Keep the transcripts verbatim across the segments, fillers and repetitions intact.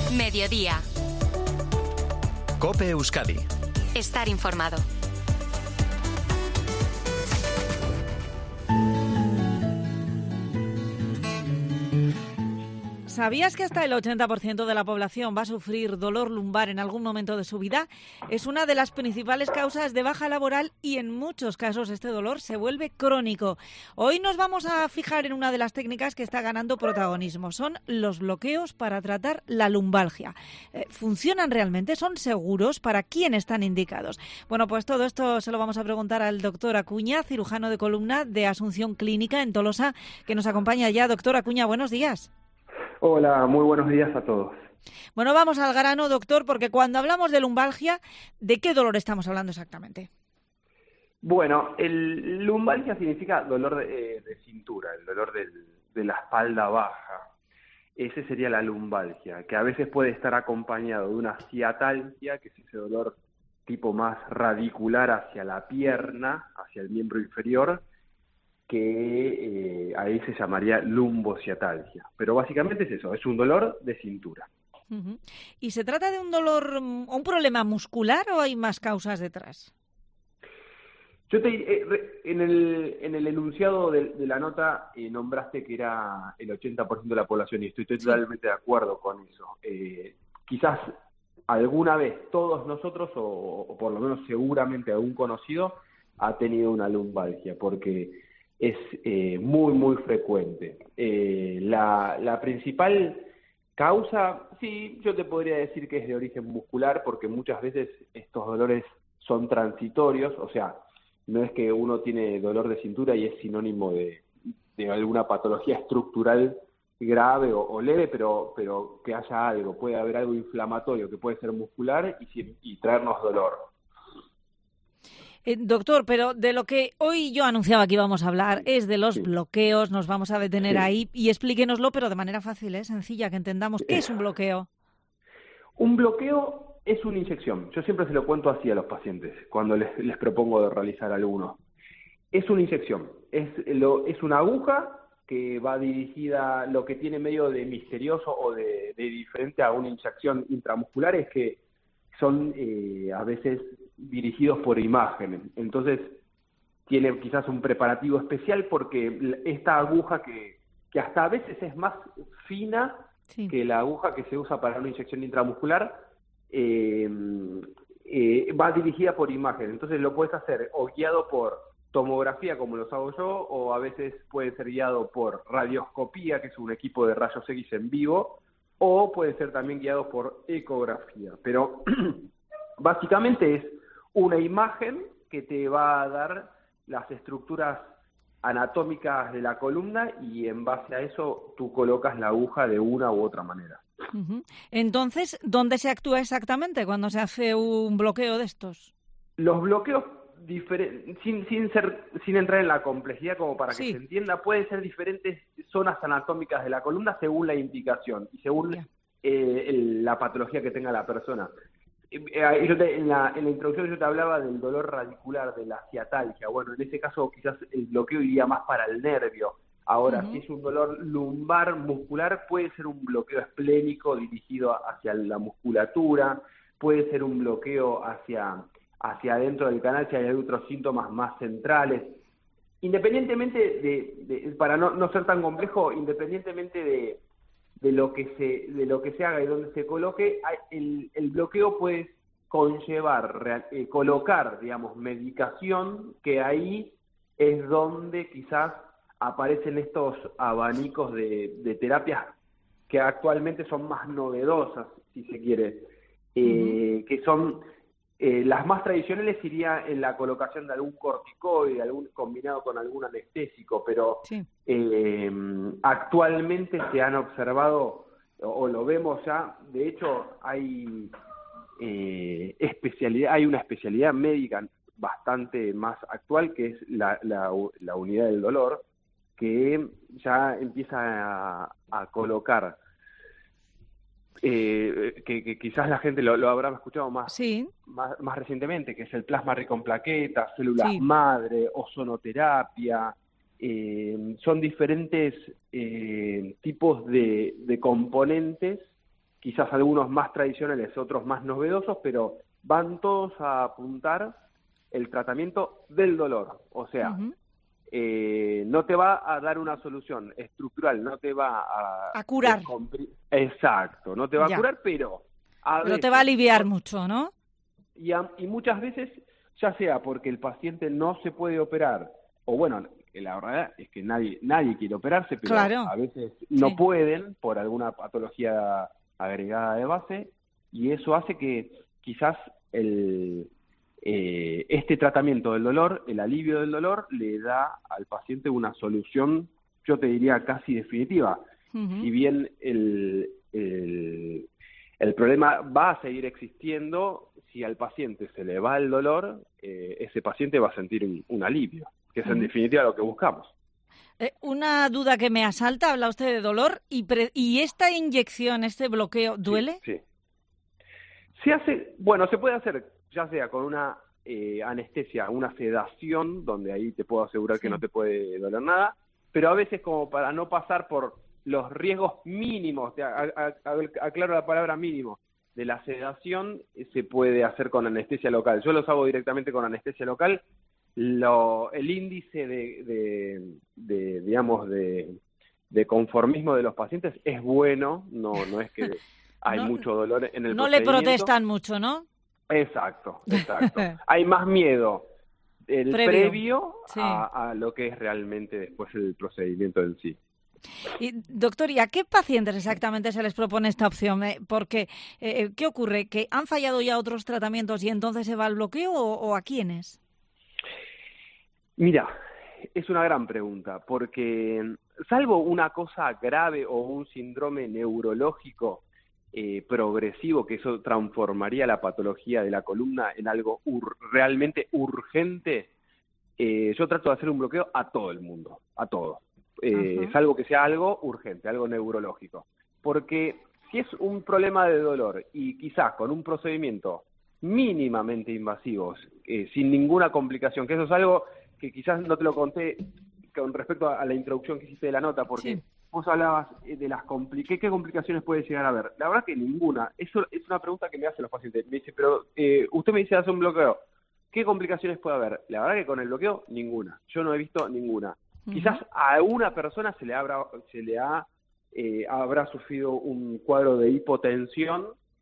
Mediodía. COPE Euskadi. Estar informado. ¿Sabías que hasta el ochenta por ciento de la población va a sufrir dolor lumbar en algún momento de su vida? Es una de las principales causas de baja laboral y en muchos casos este dolor se vuelve crónico. Hoy nos vamos a fijar en una de las técnicas que está ganando protagonismo. Son los bloqueos para tratar la lumbalgia. Eh, ¿Funcionan realmente? ¿Son seguros? ¿Para quién están indicados? Bueno, pues todo esto se lo vamos a preguntar al doctor Acuña, cirujano de columna de Asunción Clínica en Tolosa, que nos acompaña ya. Doctor Acuña, buenos días. Hola, muy buenos días a todos. Bueno, vamos al grano, doctor, porque cuando hablamos de lumbalgia, ¿de qué dolor estamos hablando exactamente? Bueno, el lumbalgia significa dolor de, eh, de cintura, el dolor del, de la espalda baja. Ese sería la lumbalgia, que a veces puede estar acompañado de una ciatalgia, que es ese dolor tipo más radicular hacia la pierna, hacia el miembro inferior, que eh, ahí se llamaría lumbociatalgia. Pero básicamente es eso, es un dolor de cintura. Uh-huh. ¿Y se trata de un dolor o un problema muscular o hay más causas detrás? Yo te eh, en el en el enunciado de, de la nota eh, nombraste que era el ochenta por ciento de la población y estoy totalmente sí. de acuerdo con eso. Eh, quizás alguna vez todos nosotros, o, o por lo menos seguramente algún conocido, ha tenido una lumbalgia, porque es eh, muy, muy frecuente. Eh, la, la principal causa, sí, yo te podría decir que es de origen muscular, porque muchas veces estos dolores son transitorios, o sea, no es que uno tiene dolor de cintura y es sinónimo de, de alguna patología estructural grave o, o leve, pero, pero que haya algo, puede haber algo inflamatorio que puede ser muscular y, y traernos dolor. Eh, doctor, pero de lo que hoy yo anunciaba que íbamos a hablar es de los sí. bloqueos, nos vamos a detener sí. ahí y explíquenoslo, pero de manera fácil, ¿eh? Sencilla, que entendamos. ¿Qué es un bloqueo? Un bloqueo es una inyección. Yo siempre se lo cuento así a los pacientes cuando les, les propongo de realizar alguno. Es una inyección, es, lo, es una aguja que va dirigida, lo que tiene medio de misterioso o de, de diferente a una inyección intramuscular es que son eh, a veces dirigidos por imágenes. Entonces, tiene quizás un preparativo especial porque esta aguja que, que hasta a veces es más fina sí. que la aguja que se usa para una inyección intramuscular, eh, eh, va dirigida por imágenes. Entonces lo puedes hacer o guiado por tomografía, como los hago yo, o a veces puede ser guiado por radioscopía, que es un equipo de rayos X en vivo, o puede ser también guiado por ecografía. Pero básicamente es una imagen que te va a dar las estructuras anatómicas de la columna y en base a eso tú colocas la aguja de una u otra manera. Uh-huh. Entonces, ¿dónde se actúa exactamente cuando se hace un bloqueo de estos? Los bloqueos, difer- sin, sin, ser, sin entrar en la complejidad como para que sí. se entienda, pueden ser diferentes zonas anatómicas de la columna según la indicación y según yeah. eh, el, la patología que tenga la persona. Eh, yo te, en, la, en la introducción yo te hablaba del dolor radicular, de la ciatalgia. Bueno, en ese caso quizás el bloqueo iría más para el nervio. Ahora, uh-huh. si es un dolor lumbar muscular, puede ser un bloqueo esplénico dirigido hacia la musculatura, puede ser un bloqueo hacia, hacia adentro del canal si hay otros síntomas más centrales. Independientemente de, de para no, no ser tan complejo, independientemente de de lo que se de lo que se haga y donde se coloque, el, el bloqueo puede conllevar, real, eh, colocar, digamos, medicación, que ahí es donde quizás aparecen estos abanicos de, de terapias que actualmente son más novedosas, si se quiere, eh, uh-huh. que son eh, las más tradicionales iría en la colocación de algún corticoide, algún combinado con algún anestésico, pero sí. eh, actualmente se han observado, o, o lo vemos ya, de hecho hay eh, especialidad, hay una especialidad médica bastante más actual que es la, la, la unidad del dolor, que ya empieza a, a colocar Eh, que, que quizás la gente lo, lo habrá escuchado más, sí. más más recientemente, que es el plasma rico en plaquetas, células sí. madre, ozonoterapia. Eh, son diferentes eh, tipos de, de componentes quizás algunos más tradicionales, otros más novedosos, pero van todos a apuntar el tratamiento del dolor. O sea, uh-huh. eh, no te va a dar una solución estructural, no te va a... A curar. Exacto, no te va ya. a curar, pero... A pero veces, te va a aliviar mucho, ¿no? Y, a, y muchas veces, ya sea porque el paciente no se puede operar, o bueno, la verdad es que nadie nadie quiere operarse, pero claro. a veces no sí. pueden por alguna patología agregada de base, y eso hace que quizás el, eh, este tratamiento del dolor, el alivio del dolor, le da al paciente una solución, yo te diría casi definitiva. Uh-huh. Si bien el, el, el problema va a seguir existiendo, si al paciente se le va el dolor, eh, ese paciente va a sentir un, un alivio, que es en uh-huh. definitiva lo que buscamos. Eh, una duda que me asalta, habla usted de dolor, y, pre- y esta inyección, este bloqueo, ¿duele? Sí, sí. Se hace, bueno, se puede hacer ya sea con una eh, anestesia, una sedación, donde ahí te puedo asegurar sí. que no te puede doler nada, pero a veces como para no pasar por los riesgos mínimos, te a, a, a, aclaro la palabra mínimo, de la sedación, se puede hacer con anestesia local. Yo los hago directamente con anestesia local. Lo, el índice de, de, de digamos, de, de conformismo de los pacientes es bueno, no no es que hay no, mucho dolor en el no procedimiento. No le protestan mucho, ¿no? Exacto, exacto. Hay más miedo el previo, previo sí. a, a lo que es realmente después el procedimiento en sí. Y, doctor, ¿y a qué pacientes exactamente se les propone esta opción? Porque, eh, ¿qué ocurre? ¿Que han fallado ya otros tratamientos y entonces se va el bloqueo o, o a quiénes? Mira, es una gran pregunta, porque salvo una cosa grave o un síndrome neurológico eh, progresivo, que eso transformaría la patología de la columna en algo ur- realmente urgente, eh, yo trato de hacer un bloqueo a todo el mundo, a todos. Eh, uh-huh. Salvo que sea algo urgente, algo neurológico. Porque si es un problema de dolor y quizás con un procedimiento mínimamente invasivo, eh, sin ninguna complicación, que eso es algo que quizás no te lo conté con respecto a, a la introducción que hiciste de la nota, porque sí. vos hablabas de las compli- ¿qué, qué complicaciones puede llegar a haber. La verdad que ninguna. Eso es una pregunta que me hacen los pacientes. Me dice, pero eh, usted me dice hace un bloqueo. ¿Qué complicaciones puede haber? La verdad que con el bloqueo, ninguna. Yo no he visto ninguna. Uh-huh. Quizás a una persona se le habrá, se le ha, eh, habrá sufrido un cuadro de hipotensión,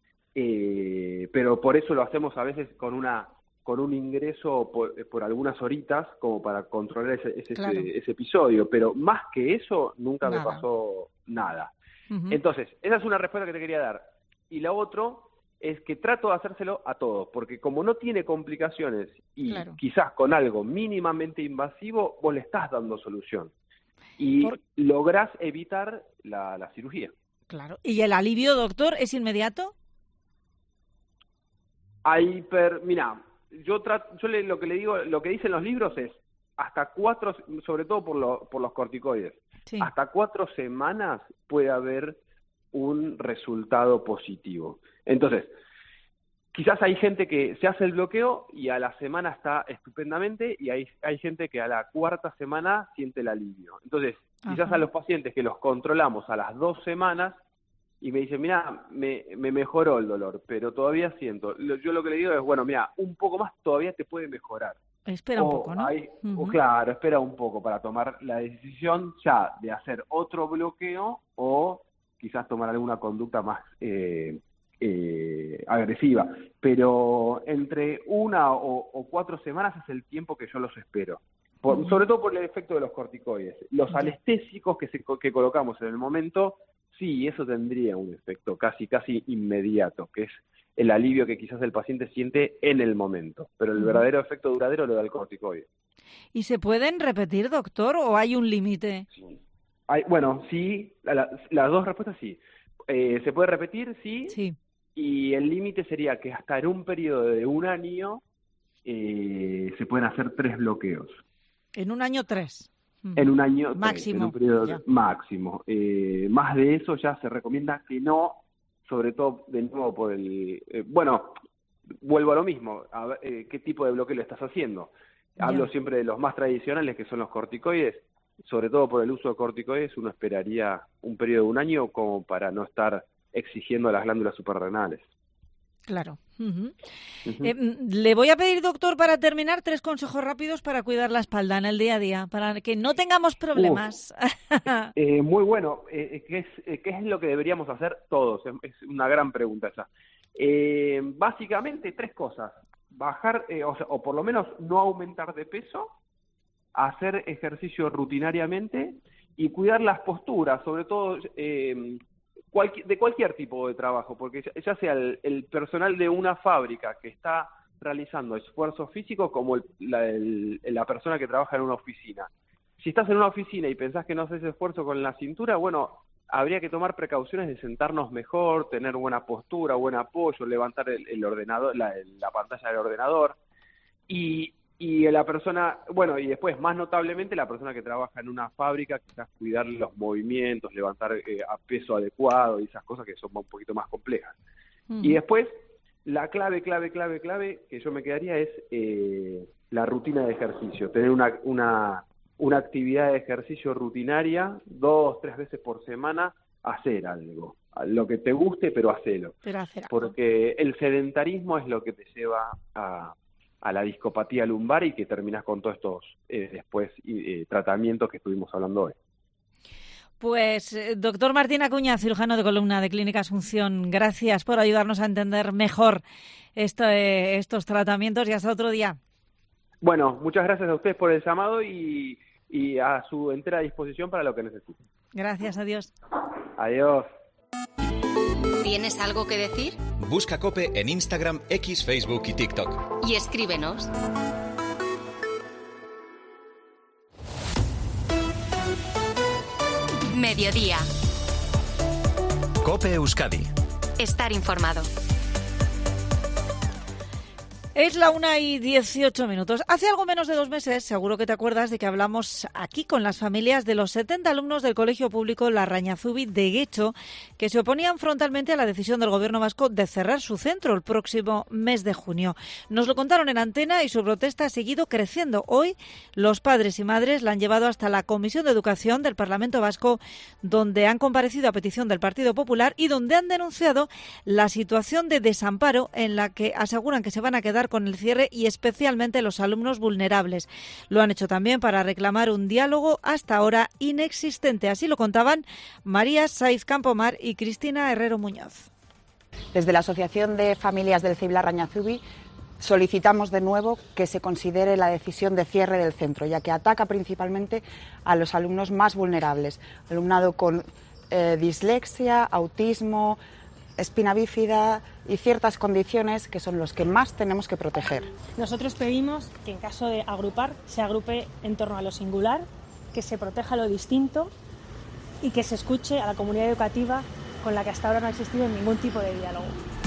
eh, pero por eso lo hacemos a veces con una con un ingreso por, por algunas horitas como para controlar ese, ese, claro. ese, ese episodio, pero más que eso nunca nada. me pasó nada. Uh-huh. Entonces, esa es una respuesta que te quería dar. Y la otra es que trato de hacérselo a todos, porque como no tiene complicaciones y claro. quizás con algo mínimamente invasivo, vos le estás dando solución. Y por... lográs evitar la, la cirugía. Claro. ¿Y el alivio, doctor, es inmediato? Hay per... Mira, yo trato, yo le, lo que le digo, lo que dicen los libros es hasta cuatro, sobre todo por, lo, por los corticoides, sí. hasta cuatro semanas puede haber un resultado positivo. Entonces, quizás hay gente que se hace el bloqueo y a la semana está estupendamente, y hay, hay gente que a la cuarta semana siente el alivio. Entonces, quizás Ajá. a los pacientes que los controlamos a las dos semanas y me dicen, mira, me, me mejoró el dolor, pero todavía siento. Yo lo que le digo es, bueno, mira, un poco más todavía te puede mejorar. Espera un o poco, ¿no? Hay, uh-huh. o claro, espera un poco para tomar la decisión ya de hacer otro bloqueo o quizás tomar alguna conducta más eh, eh, agresiva. Pero entre una o, o cuatro semanas es el tiempo que yo los espero. Por, uh-huh. Sobre todo por el efecto de los corticoides. Los uh-huh. anestésicos que, se, que colocamos en el momento, sí, eso tendría un efecto casi casi inmediato, que es el alivio que quizás el paciente siente en el momento, pero el uh-huh. verdadero efecto duradero lo da el corticoide. ¿Y se pueden repetir, doctor, o hay un límite? Sí. Hay, bueno, sí, la, las dos respuestas sí. Eh, se puede repetir, sí, sí. Y el límite sería que hasta en un periodo de un año eh, se pueden hacer tres bloqueos. ¿En un año tres? En un año máximo. Tres, en un periodo ya. máximo. Eh, más de eso ya se recomienda que no, sobre todo de nuevo por el... Eh, bueno, vuelvo a lo mismo, a ver, eh, ¿qué tipo de bloqueo le estás haciendo? Ya. Hablo siempre de los más tradicionales, que son los corticoides. Sobre todo por el uso de corticoides, uno esperaría un periodo de un año como para no estar exigiendo las glándulas suprarrenales. Claro. Uh-huh. Uh-huh. Eh, le voy a pedir, doctor, para terminar, tres consejos rápidos para cuidar la espalda en el día a día, para que no tengamos problemas. Uh, eh, muy bueno. Eh, ¿qué, es, eh, ¿Qué es lo que deberíamos hacer todos? Es, es una gran pregunta esa. Eh, básicamente, tres cosas. Bajar, eh, o, sea, o por lo menos no aumentar de peso, hacer ejercicio rutinariamente y cuidar las posturas, sobre todo... Eh, de cualquier tipo de trabajo, porque ya sea el, el personal de una fábrica que está realizando esfuerzo físico como el, la, el, la persona que trabaja en una oficina. Si estás en una oficina y pensás que no haces esfuerzo con la cintura, bueno, habría que tomar precauciones de sentarnos mejor, tener buena postura, buen apoyo, levantar el, el ordenador, la, la pantalla del ordenador. Y, y la persona, bueno, y después, más notablemente, la persona que trabaja en una fábrica, quizás cuidar los movimientos, levantar eh, a peso adecuado y esas cosas que son un poquito más complejas. Mm. Y después, la clave, clave, clave, clave que yo me quedaría es eh, la rutina de ejercicio, tener una, una, una actividad de ejercicio rutinaria, dos, tres veces por semana, hacer algo. Lo que te guste, pero hacelo. Pero hacer algo. Porque el sedentarismo es lo que te lleva a... a la discopatía lumbar y que terminas con todos estos eh, después eh, tratamientos que estuvimos hablando hoy. Pues, eh, doctor Martín Acuña, cirujano de columna de Clínica Asunción, gracias por ayudarnos a entender mejor esto, eh, estos tratamientos y hasta otro día. Bueno, muchas gracias a ustedes por el llamado y, y a su entera disposición para lo que necesiten. Gracias, adiós. Adiós. ¿Tienes algo que decir? Busca COPE en Instagram, X, Facebook y TikTok. Y escríbenos. Mediodía. COPE Euskadi. Estar informado. Es la una y dieciocho minutos. Hace algo menos de dos meses, seguro que te acuerdas de que hablamos aquí con las familias de los setenta alumnos del Colegio Público Larrañazubi de Guecho, que se oponían frontalmente a la decisión del Gobierno vasco de cerrar su centro el próximo mes de junio. Nos lo contaron en antena y su protesta ha seguido creciendo. Hoy, los padres y madres la han llevado hasta la Comisión de Educación del Parlamento Vasco, donde han comparecido a petición del Partido Popular y donde han denunciado la situación de desamparo en la que aseguran que se van a quedar con el cierre y especialmente los alumnos vulnerables. Lo han hecho también para reclamar un diálogo hasta ahora inexistente. Así lo contaban María Saiz Campomar y Cristina Herrero Muñoz. Desde la Asociación de Familias del C I B Larrañazubi solicitamos de nuevo que se considere la decisión de cierre del centro, ya que ataca principalmente a los alumnos más vulnerables, alumnado con eh, dislexia, autismo, espina bífida y ciertas condiciones que son los que más tenemos que proteger. Nosotros pedimos que en caso de agrupar, se agrupe en torno a lo singular, que se proteja lo distinto y que se escuche a la comunidad educativa con la que hasta ahora no ha existido ningún tipo de diálogo.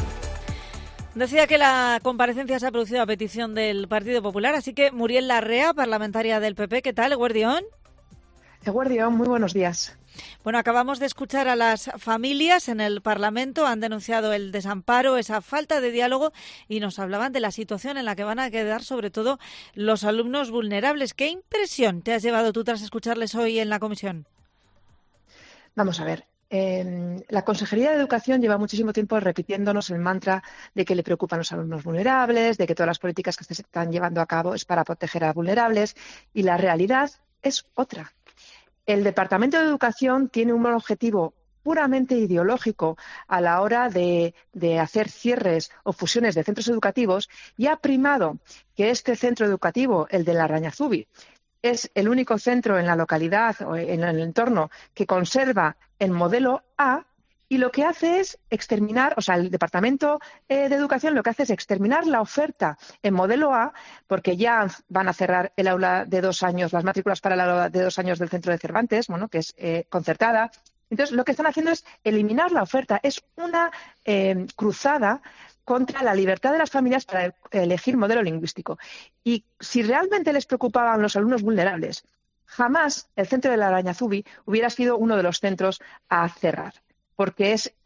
Decía que la comparecencia se ha producido a petición del Partido Popular, así que Muriel Larrea, parlamentaria del P P, ¿qué tal, Eguerdión? Eguerdión, muy buenos días. Bueno, acabamos de escuchar a las familias en el Parlamento, han denunciado el desamparo, esa falta de diálogo y nos hablaban de la situación en la que van a quedar sobre todo los alumnos vulnerables. ¿Qué impresión te has llevado tú tras escucharles hoy en la comisión? Vamos a ver. Eh, la Consejería de Educación lleva muchísimo tiempo repitiéndonos el mantra de que le preocupan los alumnos vulnerables, de que todas las políticas que se están llevando a cabo es para proteger a vulnerables y la realidad es otra. El Departamento de Educación tiene un objetivo puramente ideológico a la hora de, de hacer cierres o fusiones de centros educativos y ha primado que este centro educativo, el de Larrañazubi, es el único centro en la localidad o en el entorno que conserva el modelo A y lo que hace es exterminar, o sea, el Departamento eh, de Educación lo que hace es exterminar la oferta en modelo A, porque ya van a cerrar el aula de dos años, las matrículas para el aula de dos años del centro de Cervantes, bueno, que es eh, concertada. Entonces, lo que están haciendo es eliminar la oferta. Es una eh, cruzada contra la libertad de las familias para elegir modelo lingüístico. Y si realmente les preocupaban los alumnos vulnerables, jamás el centro de Larrañazubi hubiera sido uno de los centros a cerrar, porque es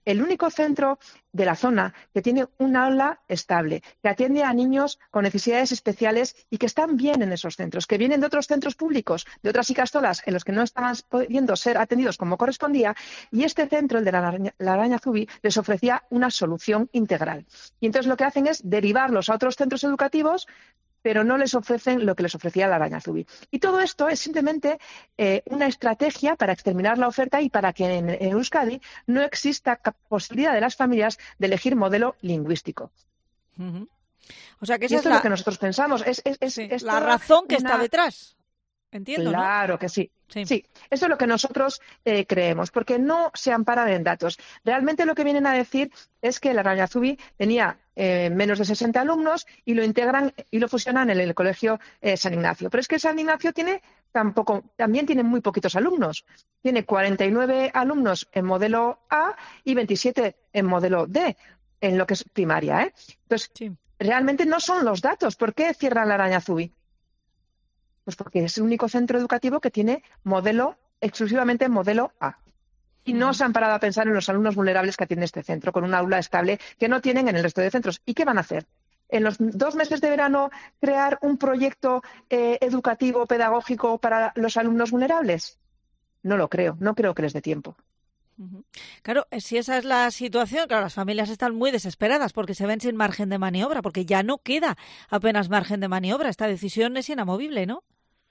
el único centro de la zona que tiene un aula estable, que atiende a niños con necesidades especiales y que están bien en esos centros, que vienen de otros centros públicos, de otras ikastolas en los que no estaban pudiendo ser atendidos como correspondía, y este centro, el de la Larrañazubi, les ofrecía una solución integral. Y entonces lo que hacen es derivarlos a otros centros educativos, pero no les ofrecen lo que les ofrecía la Larrañazubi. Y todo esto es simplemente eh, una estrategia para exterminar la oferta y para que en, en Euskadi no exista posibilidad de las familias de elegir modelo lingüístico. Uh-huh. O sea que esa y es esto la... es lo que nosotros pensamos. Es, es, es, sí, es la razón que una... está detrás. Entiendo, claro ¿no? que sí. sí. Sí, eso es lo que nosotros eh, creemos, porque no se amparan en datos. Realmente lo que vienen a decir es que la Larrañazubi tenía eh, menos de sesenta alumnos y lo integran y lo fusionan en el colegio eh, San Ignacio. Pero es que San Ignacio tiene tampoco, también tiene muy poquitos alumnos. Tiene cuarenta y nueve alumnos en modelo A y veintisiete en modelo D, en lo que es primaria, ¿eh? Entonces, sí. realmente no son los datos. ¿Por qué cierran la Larrañazubi? Pues porque es el único centro educativo que tiene modelo, exclusivamente modelo A. Y no se han parado a pensar en los alumnos vulnerables que atiende este centro, con un aula estable que no tienen en el resto de centros. ¿Y qué van a hacer? En los dos meses de verano, crear un proyecto eh, educativo, pedagógico para los alumnos vulnerables. No lo creo, no creo que les dé tiempo. Claro, si esa es la situación, claro, las familias están muy desesperadas porque se ven sin margen de maniobra, porque ya no queda apenas margen de maniobra. Esta decisión es inamovible, ¿no?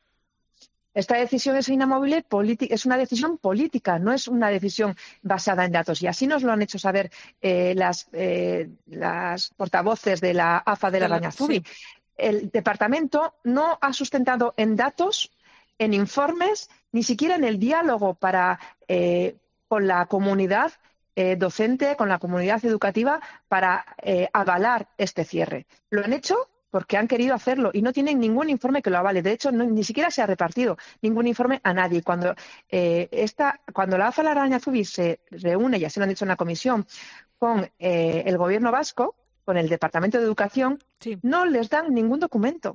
Esta decisión es inamovible, es una decisión política, no es una decisión basada en datos. Y así nos lo han hecho saber eh, las, eh, las portavoces de la A F A de la Larrañazubi. Sí. El departamento no ha sustentado en datos, en informes, ni siquiera en el diálogo para, eh, con la comunidad eh, docente, con la comunidad educativa, para eh, avalar este cierre. Lo han hecho porque han querido hacerlo y no tienen ningún informe que lo avale. De hecho, no, ni siquiera se ha repartido ningún informe a nadie. Cuando, eh, esta, cuando la A F A Larrañazubi se reúne, ya se lo han dicho en la comisión, con eh, el gobierno vasco, con el Departamento de Educación, sí. no les dan ningún documento.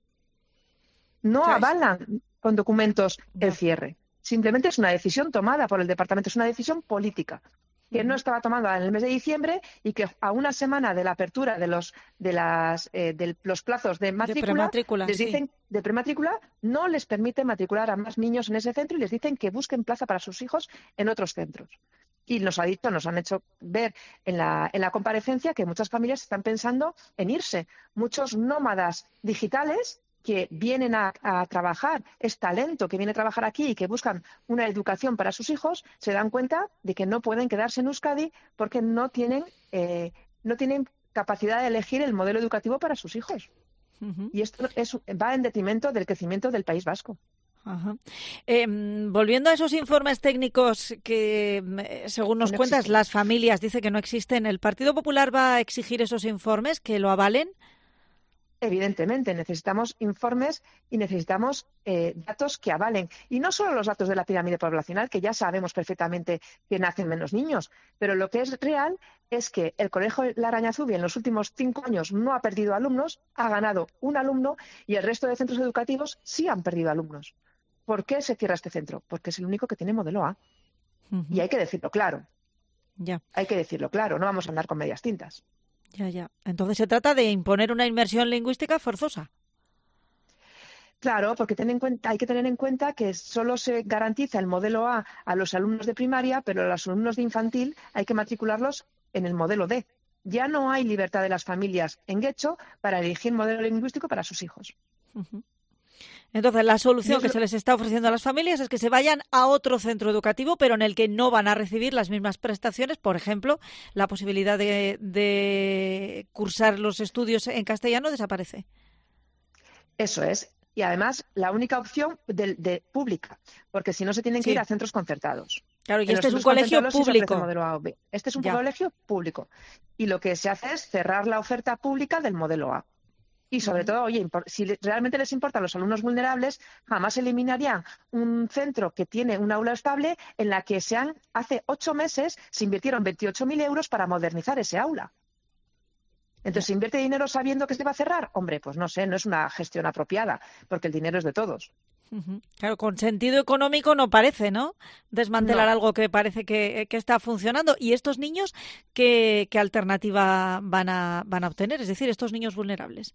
No ¿Sabes? avalan con documentos el cierre. Simplemente es una decisión tomada por el departamento, es una decisión política que no estaba tomando en el mes de diciembre y que a una semana de la apertura de los de las eh, de los plazos de matrícula, de les dicen sí. de prematrícula no les permite matricular a más niños en ese centro y les dicen que busquen plaza para sus hijos en otros centros. Y nos ha dicho, nos han hecho ver en la en la comparecencia que muchas familias están pensando en irse, muchos nómadas digitales que vienen a, a trabajar, es talento que viene a trabajar aquí y que buscan una educación para sus hijos, se dan cuenta de que no pueden quedarse en Euskadi porque no tienen, eh, no tienen capacidad de elegir el modelo educativo para sus hijos. Uh-huh. Y esto es, va en detrimento del crecimiento del País Vasco. Ajá. Eh, volviendo a esos informes técnicos que, según nos no cuentas, existen. Las familias dicen que no existen, ¿el Partido Popular va a exigir esos informes que lo avalen? Evidentemente, necesitamos informes y necesitamos eh, datos que avalen. Y no solo los datos de la pirámide poblacional, que ya sabemos perfectamente que nacen menos niños, pero lo que es real es que el Colegio Larrañazubi en los últimos cinco años no ha perdido alumnos, ha ganado un alumno y el resto de centros educativos sí han perdido alumnos. ¿Por qué se cierra este centro? Porque es el único que tiene modelo A. Uh-huh. Y hay que decirlo claro. Ya. Hay que decirlo claro, no vamos a andar con medias tintas. Ya, ya. Entonces se trata de imponer una inmersión lingüística forzosa. Claro, porque ten en cuenta, hay que tener en cuenta que solo se garantiza el modelo A a los alumnos de primaria, pero a los alumnos de infantil hay que matricularlos en el modelo D. Ya no hay libertad de las familias en Getxo para elegir modelo lingüístico para sus hijos. Uh-huh. Entonces, la solución que se les está ofreciendo a las familias es que se vayan a otro centro educativo, pero en el que no van a recibir las mismas prestaciones, por ejemplo, la posibilidad de, de cursar los estudios en castellano desaparece. Eso es. Y además, la única opción de, de pública, porque si no se tienen que sí. ir a centros concertados. Claro, y en este es un colegio público. Sí este es un ya. colegio público. Y lo que se hace es cerrar la oferta pública del modelo A. Y sobre todo, oye, si realmente les importan los alumnos vulnerables, jamás eliminarían un centro que tiene un aula estable en la que se han, hace ocho meses se invirtieron veintiocho mil euros para modernizar ese aula. Entonces, ¿se invierte dinero sabiendo que se va a cerrar? Hombre, pues no sé, no es una gestión apropiada, porque el dinero es de todos. Uh-huh. Claro, con sentido económico no parece, ¿no? Desmantelar no. algo que parece que, que está funcionando. ¿Y estos niños qué, qué alternativa van a, van a obtener? Es decir, estos niños vulnerables.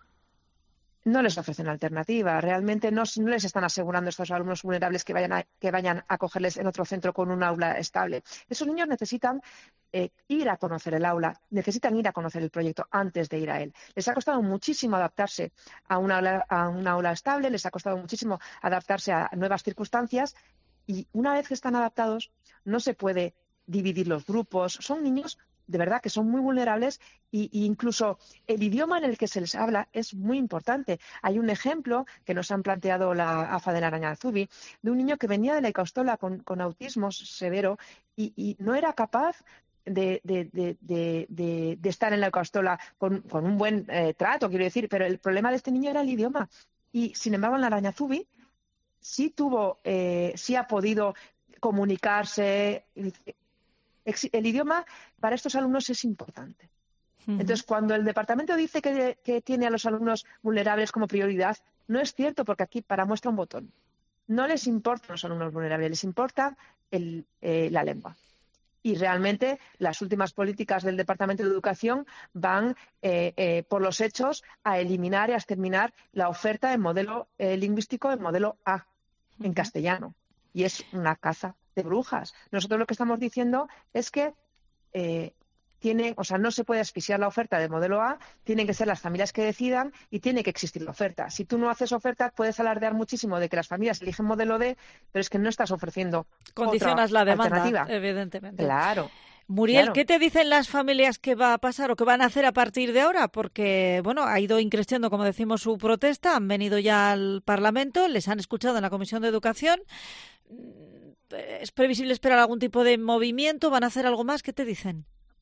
No les ofrecen alternativa. Realmente no, no les están asegurando a estos alumnos vulnerables que vayan a, que vayan a acogerles en otro centro con un aula estable. Esos niños necesitan eh, ir a conocer el aula, necesitan ir a conocer el proyecto antes de ir a él. Les ha costado muchísimo adaptarse a una aula, a una aula estable, les ha costado muchísimo adaptarse a nuevas circunstancias y una vez que están adaptados no se puede dividir los grupos. Son niños de verdad que son muy vulnerables y, y incluso el idioma en el que se les habla es muy importante. Hay un ejemplo que nos han planteado la AFA de la Aránzazu de un niño que venía de la Ikastola con, con autismo severo y, y no era capaz de, de, de, de, de, de estar en la Ikastola con, con un buen eh, trato, quiero decir, pero el problema de este niño era el idioma. Y sin embargo en la Aránzazu sí tuvo, eh, sí ha podido comunicarse. El idioma para estos alumnos es importante. Uh-huh. Entonces, cuando el departamento dice que, que tiene a los alumnos vulnerables como prioridad, no es cierto, porque aquí para muestra un botón. No les importan los alumnos vulnerables, les importa el, eh, la lengua. Y realmente las últimas políticas del Departamento de Educación van eh, eh, por los hechos a eliminar y a exterminar la oferta en modelo eh, lingüístico, en modelo A, uh-huh. en castellano. Y es una caza de brujas. Nosotros lo que estamos diciendo es que eh, tiene, o sea, no se puede asfixiar la oferta del modelo A, tienen que ser las familias que decidan y tiene que existir la oferta. Si tú no haces oferta, puedes alardear muchísimo de que las familias eligen modelo D, pero es que no estás ofreciendo Condicionas otra la demanda, alternativa. Evidentemente. Claro. Muriel, claro. ¿qué te dicen las familias que va a pasar o qué van a hacer a partir de ahora? Porque, bueno, ha ido increciendo, como decimos, su protesta, han venido ya al Parlamento, les han escuchado en la Comisión de Educación. ¿Es previsible esperar algún tipo de movimiento? ¿Van a hacer algo más? ¿Qué te dicen?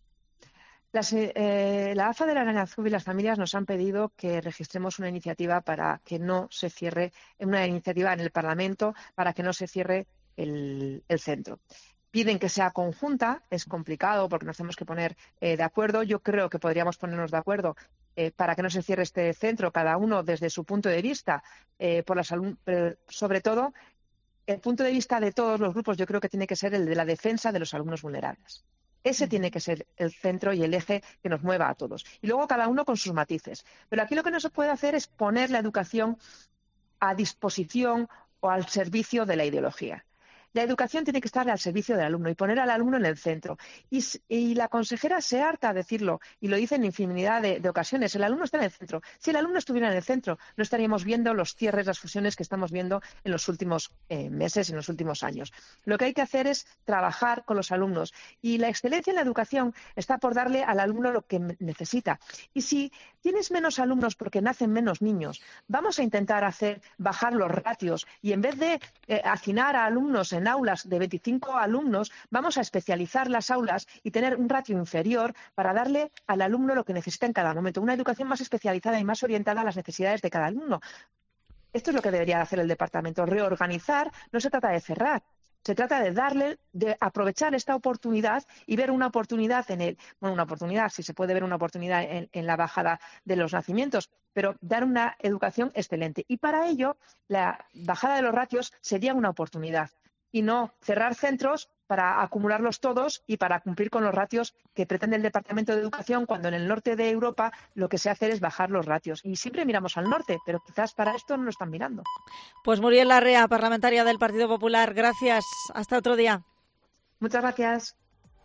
Las, eh, la AFA de la Aránzazu y las familias nos han pedido que registremos una iniciativa para que no se cierre, una iniciativa en el Parlamento para que no se cierre el, el centro. Piden que sea conjunta, es complicado porque nos tenemos que poner eh, de acuerdo. Yo creo que podríamos ponernos de acuerdo eh, para que no se cierre este centro, cada uno desde su punto de vista, eh, por las alum- pero sobre todo el punto de vista de todos los grupos yo creo que tiene que ser el de la defensa de los alumnos vulnerables. Ese tiene que ser el centro y el eje que nos mueva a todos. Y luego cada uno con sus matices. Pero aquí lo que no se puede hacer es poner la educación a disposición o al servicio de la ideología. La educación tiene que estar al servicio del alumno y poner al alumno en el centro. Y, y la consejera se harta a decirlo, y lo dice en infinidad de, de ocasiones, el alumno está en el centro. Si el alumno estuviera en el centro, no estaríamos viendo los cierres, las fusiones que estamos viendo en los últimos eh, meses, en los últimos años. Lo que hay que hacer es trabajar con los alumnos. Y la excelencia en la educación está por darle al alumno lo que necesita. Y si tienes menos alumnos porque nacen menos niños, vamos a intentar hacer bajar los ratios y en vez de eh, hacinar a alumnos en aulas de veinticinco alumnos, vamos a especializar las aulas y tener un ratio inferior para darle al alumno lo que necesita en cada momento. Una educación más especializada y más orientada a las necesidades de cada alumno. Esto es lo que debería hacer el departamento. Reorganizar no se trata de cerrar. Se trata de darle, de aprovechar esta oportunidad y ver una oportunidad en el, bueno, una oportunidad, si se puede ver una oportunidad en, en la bajada de los nacimientos, pero dar una educación excelente. Y para ello, la bajada de los ratios sería una oportunidad y no cerrar centros para acumularlos todos y para cumplir con los ratios que pretende el Departamento de Educación, cuando en el norte de Europa lo que se hace es bajar los ratios. Y siempre miramos al norte, pero quizás para esto no lo están mirando. Pues Muriel Larrea, parlamentaria del Partido Popular, gracias. Hasta otro día. Muchas gracias.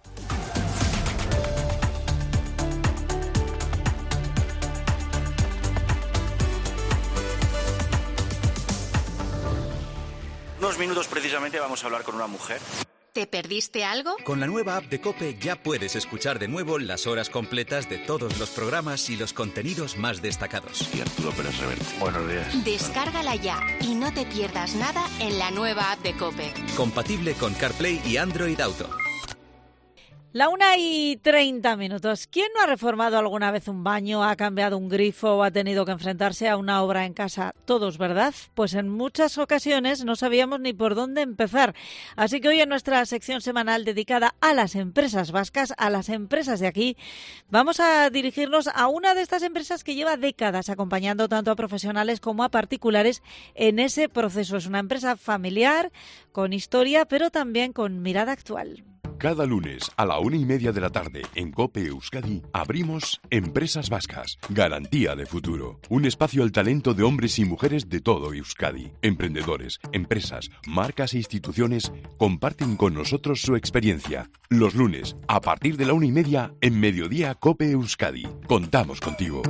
Unos minutos precisamente vamos a hablar con una mujer. ¿Te perdiste algo? Con la nueva app de COPE ya puedes escuchar de nuevo las horas completas de todos los programas y los contenidos más destacados. Y Arturo Pérez Reverte. Buenos días. Descárgala ya y no te pierdas nada en la nueva app de COPE. Compatible con CarPlay y Android Auto. La una y treinta minutos. ¿Quién no ha reformado alguna vez un baño, ha cambiado un grifo o ha tenido que enfrentarse a una obra en casa? Todos, ¿verdad? Pues en muchas ocasiones no sabíamos ni por dónde empezar. Así que hoy en nuestra sección semanal dedicada a las empresas vascas, a las empresas de aquí, vamos a dirigirnos a una de estas empresas que lleva décadas acompañando tanto a profesionales como a particulares en ese proceso. Es una empresa familiar, con historia, pero también con mirada actual. Cada lunes a la una y media de la tarde en COPE Euskadi abrimos Empresas Vascas, garantía de futuro. Un espacio al talento de hombres y mujeres de todo Euskadi. Emprendedores, empresas, marcas e instituciones comparten con nosotros su experiencia. Los lunes, a partir de la una y media, en Mediodía COPE Euskadi. Contamos contigo.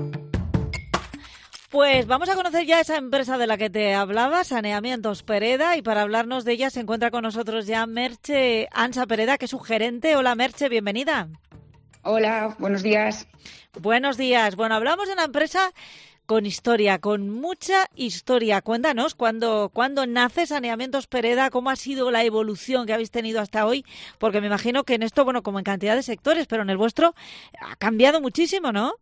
Pues vamos a conocer ya esa empresa de la que te hablaba, Saneamientos Pereda, y para hablarnos de ella se encuentra con nosotros ya Merche Ansa Pereda, que es su gerente. Hola Merche, bienvenida. Hola, buenos días. Buenos días. Bueno, hablamos de una empresa con historia, con mucha historia. Cuéntanos, ¿cuándo, ¿cuándo nace Saneamientos Pereda? ¿Cómo ha sido la evolución que habéis tenido hasta hoy? Porque me imagino que en esto, bueno, como en cantidad de sectores, pero en el vuestro ha cambiado muchísimo, ¿no?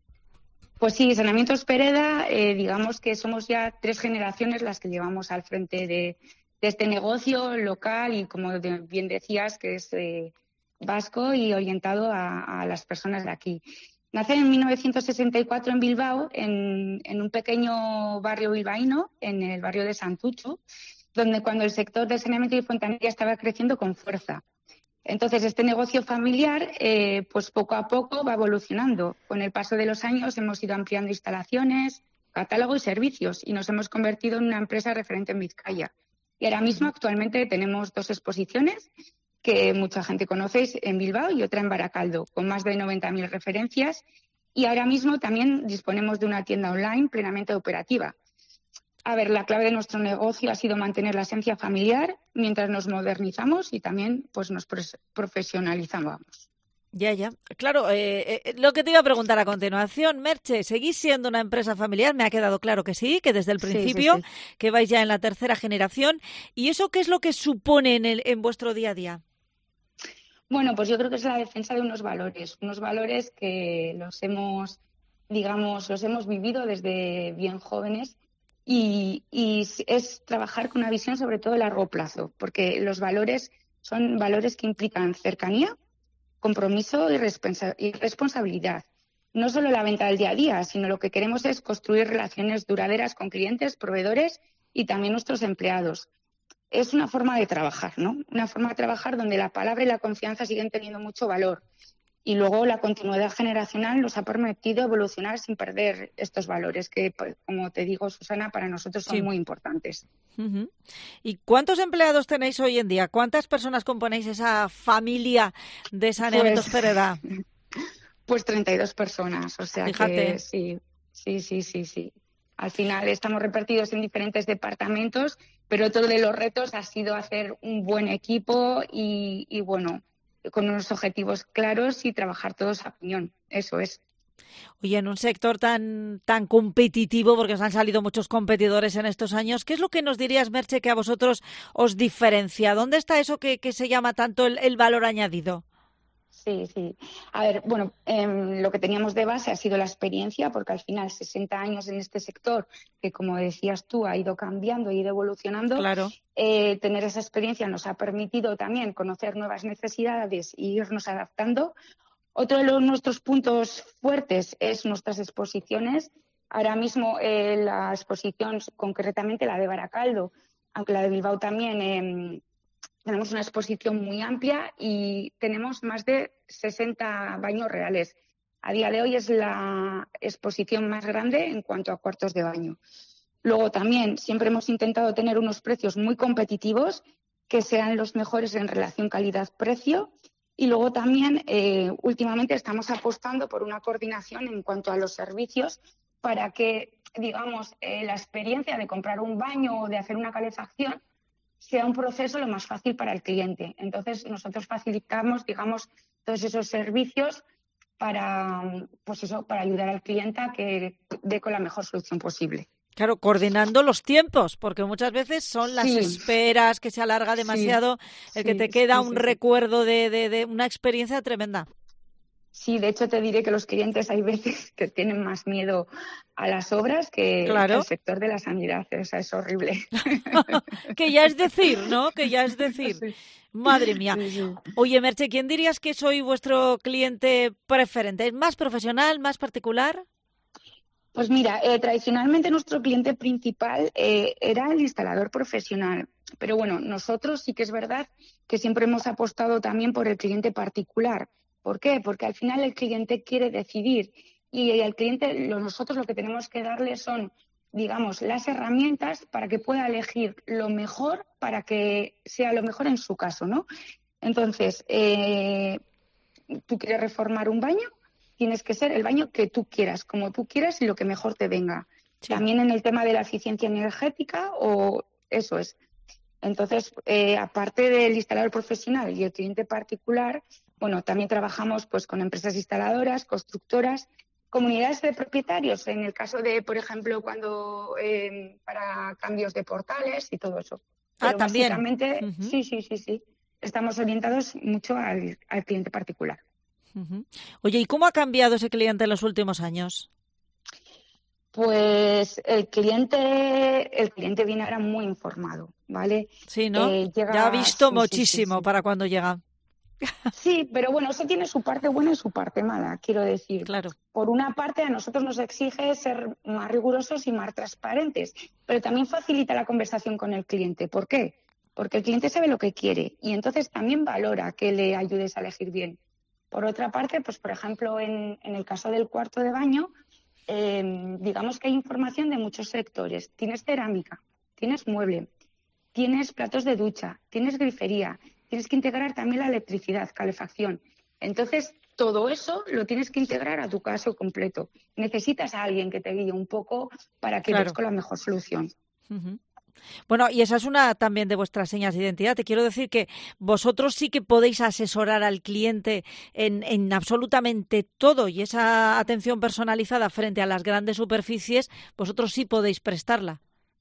Pues sí, Saneamientos Pereda, eh, digamos que somos ya tres generaciones las que llevamos al frente de, de este negocio local y, como de, bien decías, que es eh, vasco y orientado a, a las personas de aquí. Nace en mil novecientos sesenta y cuatro en Bilbao, en, en un pequeño barrio bilbaíno, en el barrio de Santucho, donde cuando el sector de saneamiento y fontanería estaba creciendo con fuerza. Entonces, este negocio familiar, eh, pues poco a poco va evolucionando. Con el paso de los años hemos ido ampliando instalaciones, catálogo y servicios y nos hemos convertido en una empresa referente en Vizcaya. Y ahora mismo, actualmente, tenemos dos exposiciones que mucha gente conoce en Bilbao y otra en Baracaldo, con más de noventa mil referencias. Y ahora mismo también disponemos de una tienda online plenamente operativa. A ver, la clave de nuestro negocio ha sido mantener la esencia familiar mientras nos modernizamos y también pues nos profesionalizamos. Ya, ya. Claro, eh, eh, lo que te iba a preguntar a continuación, Merche, ¿seguís siendo una empresa familiar? Me ha quedado claro que sí, que desde el principio, sí, sí, sí. que vais ya en la tercera generación. ¿Y eso qué es lo que supone en, el, en vuestro día a día? Bueno, pues yo creo que es la defensa de unos valores, unos valores que los hemos, digamos, los hemos vivido desde bien jóvenes. Y, y es trabajar con una visión sobre todo a largo plazo, porque los valores son valores que implican cercanía, compromiso y, responsa- y responsabilidad. No solo la venta del día a día, sino lo que queremos es construir relaciones duraderas con clientes, proveedores y también nuestros empleados. Es una forma de trabajar, ¿no? Una forma de trabajar donde la palabra y la confianza siguen teniendo mucho valor. Y luego la continuidad generacional nos ha permitido evolucionar sin perder estos valores que, como te digo, Susana, para nosotros son sí. muy importantes. Uh-huh. ¿Y cuántos empleados tenéis hoy en día? ¿Cuántas personas componéis esa familia de Saneamientos pues, Pereda? Pues treinta y dos personas, o sea Fíjate. que sí, sí, sí, sí, sí. Al final estamos repartidos en diferentes departamentos, pero otro de los retos ha sido hacer un buen equipo y, y bueno, con unos objetivos claros y trabajar todos a piñón. Eso es. Oye, en un sector tan tan competitivo, porque os han salido muchos competidores en estos años, ¿qué es lo que nos dirías, Merche, que a vosotros os diferencia? ¿Dónde está eso que, que se llama tanto el, el valor añadido? Sí, sí. A ver, bueno, eh, lo que teníamos de base ha sido la experiencia, porque al final sesenta años en este sector, que como decías tú, ha ido cambiando, ha ido evolucionando. Claro. Eh, tener esa experiencia nos ha permitido también conocer nuevas necesidades e irnos adaptando. Otro de los, nuestros puntos fuertes es nuestras exposiciones. Ahora mismo eh, la exposición, concretamente la de Baracaldo, aunque la de Bilbao también... Eh, Tenemos una exposición muy amplia y tenemos más de sesenta baños reales. A día de hoy es la exposición más grande en cuanto a cuartos de baño. Luego también siempre hemos intentado tener unos precios muy competitivos, que sean los mejores en relación calidad-precio. Y luego también eh, últimamente estamos apostando por una coordinación en cuanto a los servicios para que, digamos, eh, la experiencia de comprar un baño o de hacer una calefacción sea un proceso lo más fácil para el cliente. Entonces, nosotros facilitamos, digamos, todos esos servicios para, pues eso, para ayudar al cliente a que dé con la mejor solución posible. Claro, coordinando los tiempos, porque muchas veces son las Sí. esperas, que se alarga demasiado, Sí, el que sí, te queda sí, un sí, sí. recuerdo de, de, de una experiencia tremenda. Sí, de hecho te diré que los clientes hay veces que tienen más miedo a las obras que, que Claro. al sector de la sanidad. O sea, es horrible. Que ya es decir, ¿no? Que ya es decir. Sí. Madre mía. Sí, sí. Oye, Merche, ¿quién dirías que soy vuestro cliente preferente? ¿Es más profesional, más particular? Pues mira, eh, tradicionalmente nuestro cliente principal eh, era el instalador profesional, pero bueno, nosotros sí que es verdad que siempre hemos apostado también por el cliente particular. ¿Por qué? Porque al final el cliente quiere decidir y al cliente lo, nosotros lo que tenemos que darle son, digamos, las herramientas para que pueda elegir lo mejor para que sea lo mejor en su caso, ¿no? Entonces, eh, tú quieres reformar un baño, tienes que ser el baño que tú quieras, como tú quieras y lo que mejor te venga. Sí. También en el tema de la eficiencia energética, o eso es. Entonces, eh, aparte del instalador profesional y el cliente particular, bueno, también trabajamos pues con empresas instaladoras, constructoras, comunidades de propietarios, en el caso de, por ejemplo, cuando eh, para cambios de portales y todo eso. Ah, Pero también. básicamente, Ujú. sí, sí, sí, sí. Estamos orientados mucho al, al cliente particular. Ujú. Oye, ¿y cómo ha cambiado ese cliente en los últimos años? Pues el cliente, el cliente viene ahora muy informado, ¿vale? Sí, ¿no? Eh, llega, Ya ha visto sí, sí, sí, muchísimo sí. para cuando llega. Sí, pero bueno, eso tiene su parte buena y su parte mala, quiero decir. Claro. Por una parte, a nosotros nos exige ser más rigurosos y más transparentes, pero también facilita la conversación con el cliente. ¿Por qué? Porque el cliente sabe lo que quiere y entonces también valora que le ayudes a elegir bien. Por otra parte, pues por ejemplo, en, en el caso del cuarto de baño, eh, digamos que hay información de muchos sectores. Tienes cerámica, tienes mueble, tienes platos de ducha, tienes grifería, tienes que integrar también la electricidad, calefacción. Entonces, todo eso lo tienes que integrar a tu caso completo. Necesitas a alguien que te guíe un poco para que Claro. des con la mejor solución. Ujú. Bueno, y esa es una también de vuestras señas de identidad. Te quiero decir que vosotros sí que podéis asesorar al cliente en, en absolutamente todo y esa atención personalizada frente a las grandes superficies, vosotros sí podéis prestarla.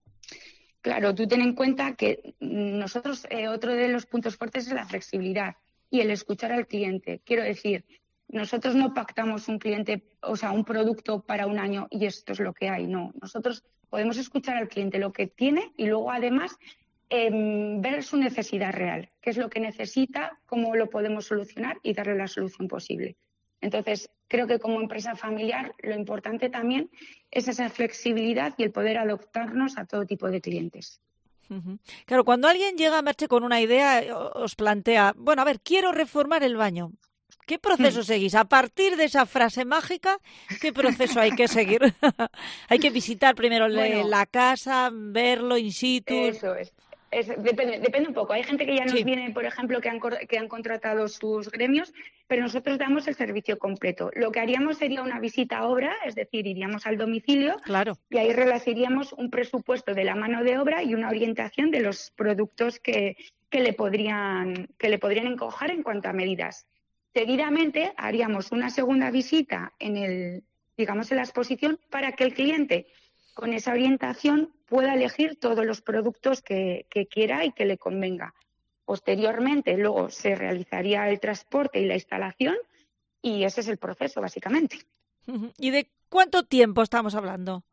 Claro, tú ten en cuenta que nosotros, eh, otro de los puntos fuertes es la flexibilidad y el escuchar al cliente. Quiero decir, nosotros no pactamos un cliente, o sea, un producto para un año y esto es lo que hay. No, nosotros podemos escuchar al cliente lo que tiene y luego además eh, ver su necesidad real, qué es lo que necesita, cómo lo podemos solucionar y darle la solución posible. Entonces, creo que como empresa familiar lo importante también es esa flexibilidad y el poder adaptarnos a todo tipo de clientes. Uh-huh. Claro, cuando alguien llega a Merche con una idea, os plantea, bueno, a ver, quiero reformar el baño. ¿Qué proceso seguís? A partir de esa frase mágica, ¿qué proceso hay que seguir? Hay que visitar primero Bueno, la casa, verlo in situ. Eso es. Es, depende, depende un poco. Hay gente que ya nos Sí. viene, por ejemplo, que han, cor- que han contratado sus gremios, pero nosotros damos el servicio completo. Lo que haríamos sería una visita a obra, es decir, iríamos al domicilio Claro. y ahí relacionaríamos un presupuesto de la mano de obra y una orientación de los productos que, que, le, podrían, que le podrían encajar en cuanto a medidas. Seguidamente haríamos una segunda visita en el, digamos, en la exposición para que el cliente, con esa orientación, pueda elegir todos los productos que, que quiera y que le convenga. Posteriormente, luego se realizaría el transporte y la instalación y ese es el proceso, básicamente. Uh-huh. ¿Y de cuánto tiempo estamos hablando?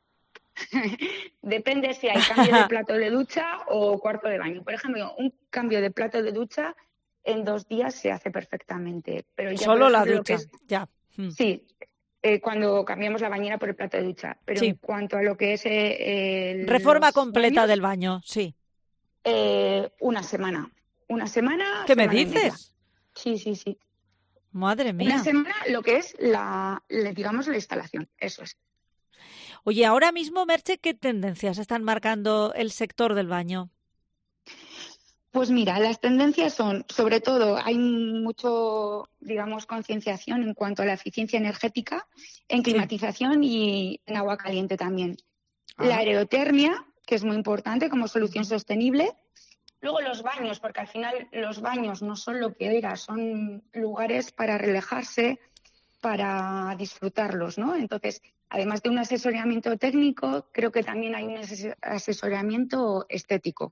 Depende si hay cambio de plato de ducha o cuarto de baño. Por ejemplo, un cambio de plato de ducha en dos días se hace perfectamente. Pero ya, Solo por la ejemplo, ducha, lo que es, ya. Mm. Sí, eh, cuando cambiamos la bañera por el plato de ducha. Pero Sí. en cuanto a lo que es eh, el- Reforma los completa baños, del baño, sí. eh, una semana. Una semana, ¿Qué me semana y media. dices? Sí, sí, sí. Madre Una mía. semana lo que es la, le- digamos, la instalación. Eso es. Oye, ahora mismo, Merche, ¿qué tendencias están marcando el sector del baño? Pues mira, las tendencias son, sobre todo, hay mucho, digamos, concienciación en cuanto a la eficiencia energética, en climatización y en agua caliente también. La Ah. aerotermia, que es muy importante como solución sostenible. Luego los baños, porque al final los baños no son lo que era, son lugares para relajarse, para disfrutarlos, ¿no? Entonces, además de un asesoramiento técnico, creo que también hay un asesoramiento estético.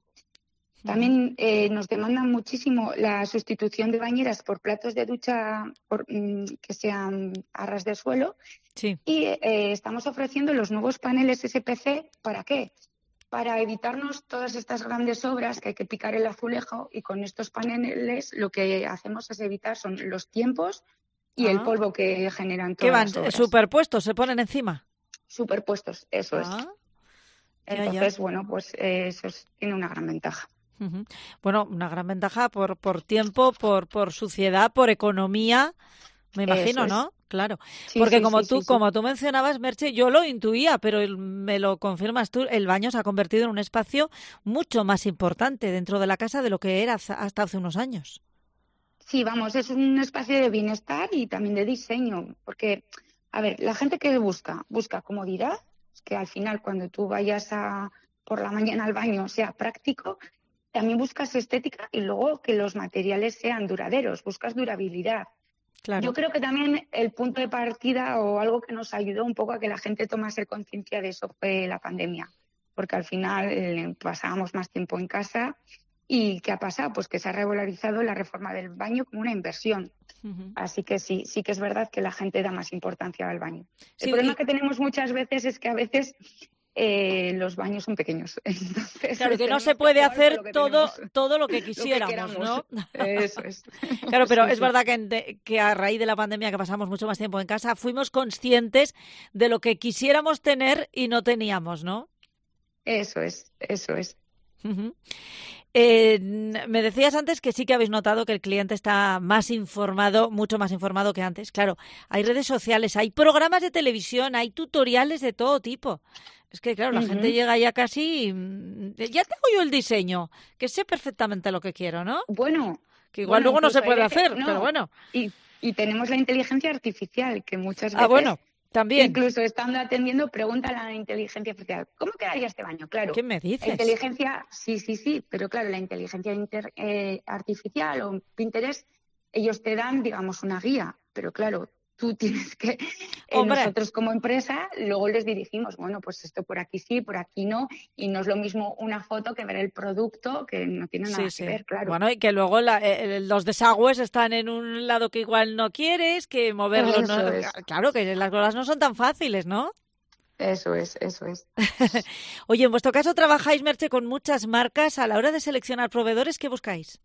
También eh, nos demandan muchísimo la sustitución de bañeras por platos de ducha por, mm, que sean a ras de suelo. Sí. Y eh, estamos ofreciendo los nuevos paneles S P C. ¿Para qué? Para evitarnos todas estas grandes obras que hay que picar el azulejo, y con estos paneles lo que hacemos es evitar son los tiempos y ah. el polvo que generan todas ¿Qué van? las obras. ¿Superpuestos? ¿Se ponen encima? Superpuestos, eso ah. es. Entonces, ya, ya. bueno, pues eh, eso es, tiene una gran ventaja. Uh-huh. Bueno, una gran ventaja por, por tiempo, por, por suciedad, por economía, me imagino, es. ¿no? Claro, sí, porque sí, como sí, tú sí, como sí. tú mencionabas, Merche, yo lo intuía, pero me lo confirmas tú, el baño se ha convertido en un espacio mucho más importante dentro de la casa de lo que era hasta hace unos años. Sí, vamos, es un espacio de bienestar y también de diseño, porque, a ver, la gente que busca, busca comodidad, que al final cuando tú vayas a por la mañana al baño sea práctico. También buscas estética y luego que los materiales sean duraderos, buscas durabilidad. Claro. Yo creo que también el punto de partida o algo que nos ayudó un poco a que la gente tomase conciencia de eso fue la pandemia, porque al final eh, pasábamos más tiempo en casa y ¿qué ha pasado? Pues que se ha regularizado la reforma del baño como una inversión. Uh-huh. Así que sí, sí que es verdad que la gente da más importancia al baño. Sí, el problema y... que tenemos muchas veces es que a veces... Eh, los baños son pequeños. Entonces, claro, que no se puede hacer lo todo, todo lo que quisiéramos, lo que ¿no? Eso es. Claro, pero sí, es sí. verdad que, que a raíz de la pandemia, que pasamos mucho más tiempo en casa, fuimos conscientes de lo que quisiéramos tener y no teníamos, ¿no? Eso es, eso es. Uh-huh. Eh, me decías antes que sí que habéis notado que el cliente está más informado, mucho más informado que antes. Claro, hay redes sociales, hay programas de televisión, hay tutoriales de todo tipo. Es que, claro, la uh-huh. gente llega ya casi... Ya tengo yo el diseño, que sé perfectamente lo que quiero, ¿no? Bueno. Que igual bueno, luego no se puede veces, hacer, no. pero bueno. Y, y tenemos la inteligencia artificial, que muchas veces... Ah, bueno. También. Incluso estando atendiendo, pregunta a la inteligencia artificial, ¿cómo quedaría este baño? Claro. ¿Qué me dices? La inteligencia, sí, sí, sí, pero claro, la inteligencia inter, eh, artificial o Pinterest, ellos te dan, digamos, una guía, pero claro, tú tienes que, eh, nosotros como empresa, luego les dirigimos, bueno, pues esto por aquí sí, por aquí no, y no es lo mismo una foto que ver el producto, que no tiene nada sí, que sí. ver, claro. Bueno, y que luego la, eh, los desagües están en un lado que igual no quieres, que moverlos, no, es. Claro, que las cosas no son tan fáciles, ¿no? Eso es, eso es. Oye, en vuestro caso trabajáis, Merche, con muchas marcas. A la hora de seleccionar proveedores, ¿qué buscáis?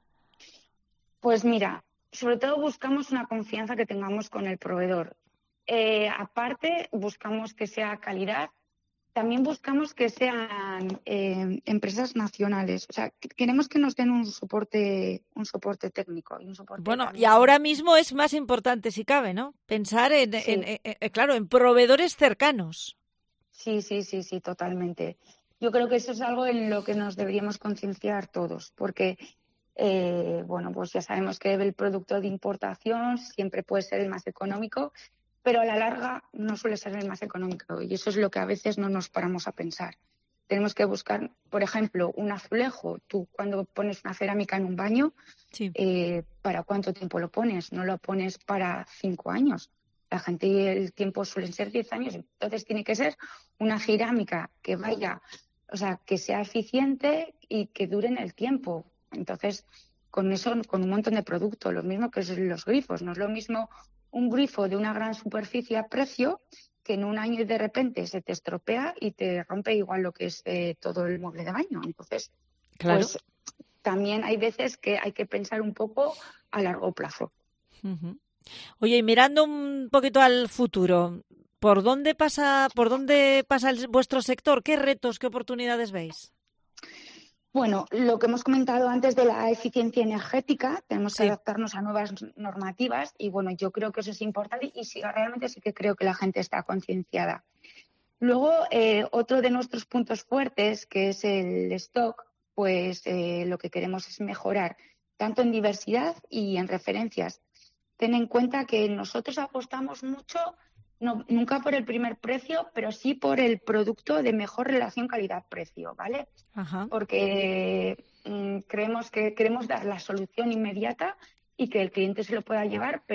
Pues mira, sobre todo buscamos una confianza que tengamos con el proveedor. Eh, aparte, buscamos que sea calidad. También buscamos que sean eh, empresas nacionales. O sea, queremos que nos den un soporte, un soporte técnico. Y un soporte bueno, también. Y ahora mismo es más importante, si cabe, ¿no? Pensar en, sí. en, en, en, claro, en proveedores cercanos. Sí, sí, sí, sí, totalmente. Yo creo que eso es algo en lo que nos deberíamos concienciar todos, porque Eh, bueno, pues ya sabemos que el producto de importación siempre puede ser el más económico, pero a la larga no suele ser el más económico y eso es lo que a veces no nos paramos a pensar. Tenemos que buscar, por ejemplo, un azulejo. Tú cuando pones una cerámica en un baño, sí. eh, ¿para cuánto tiempo lo pones? No lo pones para cinco años. La gente, el tiempo suelen ser diez años. Entonces tiene que ser una cerámica que vaya, o sea, que sea eficiente y que dure en el tiempo. Entonces, con eso, con un montón de productos, lo mismo que los grifos. No es lo mismo un grifo de una gran superficie a precio que en un año y de repente se te estropea y te rompe igual lo que es eh, todo el mueble de baño. Entonces, claro. pues también hay veces que hay que pensar un poco a largo plazo. Uh-huh. Oye, y mirando un poquito al futuro, ¿por dónde pasa, por dónde pasa el, vuestro sector? ¿Qué retos, qué oportunidades veis? Bueno, lo que hemos comentado antes de la eficiencia energética, tenemos que sí. adaptarnos a nuevas normativas y bueno, yo creo que eso es importante y sí, realmente sí que creo que la gente está concienciada. Luego, eh, otro de nuestros puntos fuertes, que es el stock, pues eh, lo que queremos es mejorar tanto en diversidad y en referencias. Ten en cuenta que nosotros apostamos mucho, no, nunca por el primer precio, pero sí por el producto de mejor relación calidad-precio, ¿vale? Ajá. Porque mmm, creemos que queremos dar la solución inmediata y que el cliente se lo pueda llevar, pero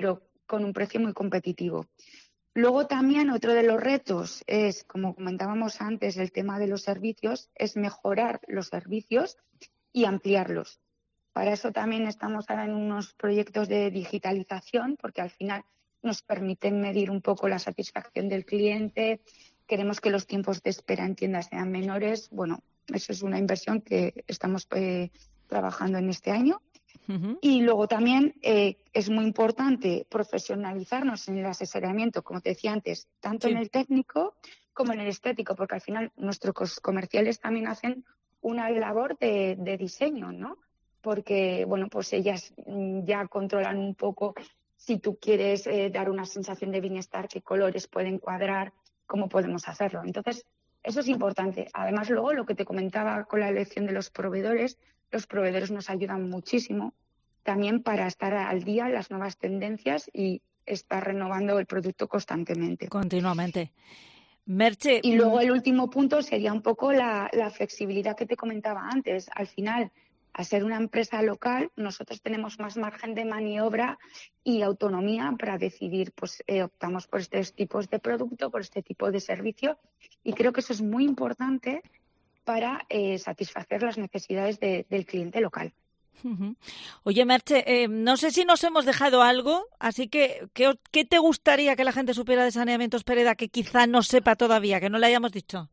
con un precio muy competitivo. Luego también otro de los retos es, como comentábamos antes, el tema de los servicios, es mejorar los servicios y ampliarlos. Para eso también estamos ahora en unos proyectos de digitalización, porque al final nos permiten medir un poco la satisfacción del cliente. Queremos que los tiempos de espera en tiendas sean menores. Bueno, eso es una inversión que estamos eh, trabajando en este año. Uh-huh. Y luego también eh, es muy importante profesionalizarnos en el asesoramiento, como te decía antes, tanto sí. en el técnico como en el estético, porque al final nuestros comerciales también hacen una labor de, de diseño, ¿no? Porque, bueno, pues ellas ya controlan un poco si tú quieres eh, dar una sensación de bienestar, qué colores pueden cuadrar, cómo podemos hacerlo. Entonces, eso es importante. Además, luego, lo que te comentaba con la elección de los proveedores, los proveedores nos ayudan muchísimo también para estar al día en las nuevas tendencias y estar renovando el producto constantemente. Continuamente. Merche. Y luego el último punto sería un poco la, la flexibilidad que te comentaba antes. Al final, al ser una empresa local, nosotros tenemos más margen de maniobra y autonomía para decidir, pues eh, optamos por estos tipos de producto, por este tipo de servicio, y creo que eso es muy importante para eh, satisfacer las necesidades de, del cliente local. Uh-huh. Oye, Merche, eh, no sé si nos hemos dejado algo, así que ¿qué, ¿qué te gustaría que la gente supiera de Saneamientos Pereda que quizá no sepa todavía, que no le hayamos dicho?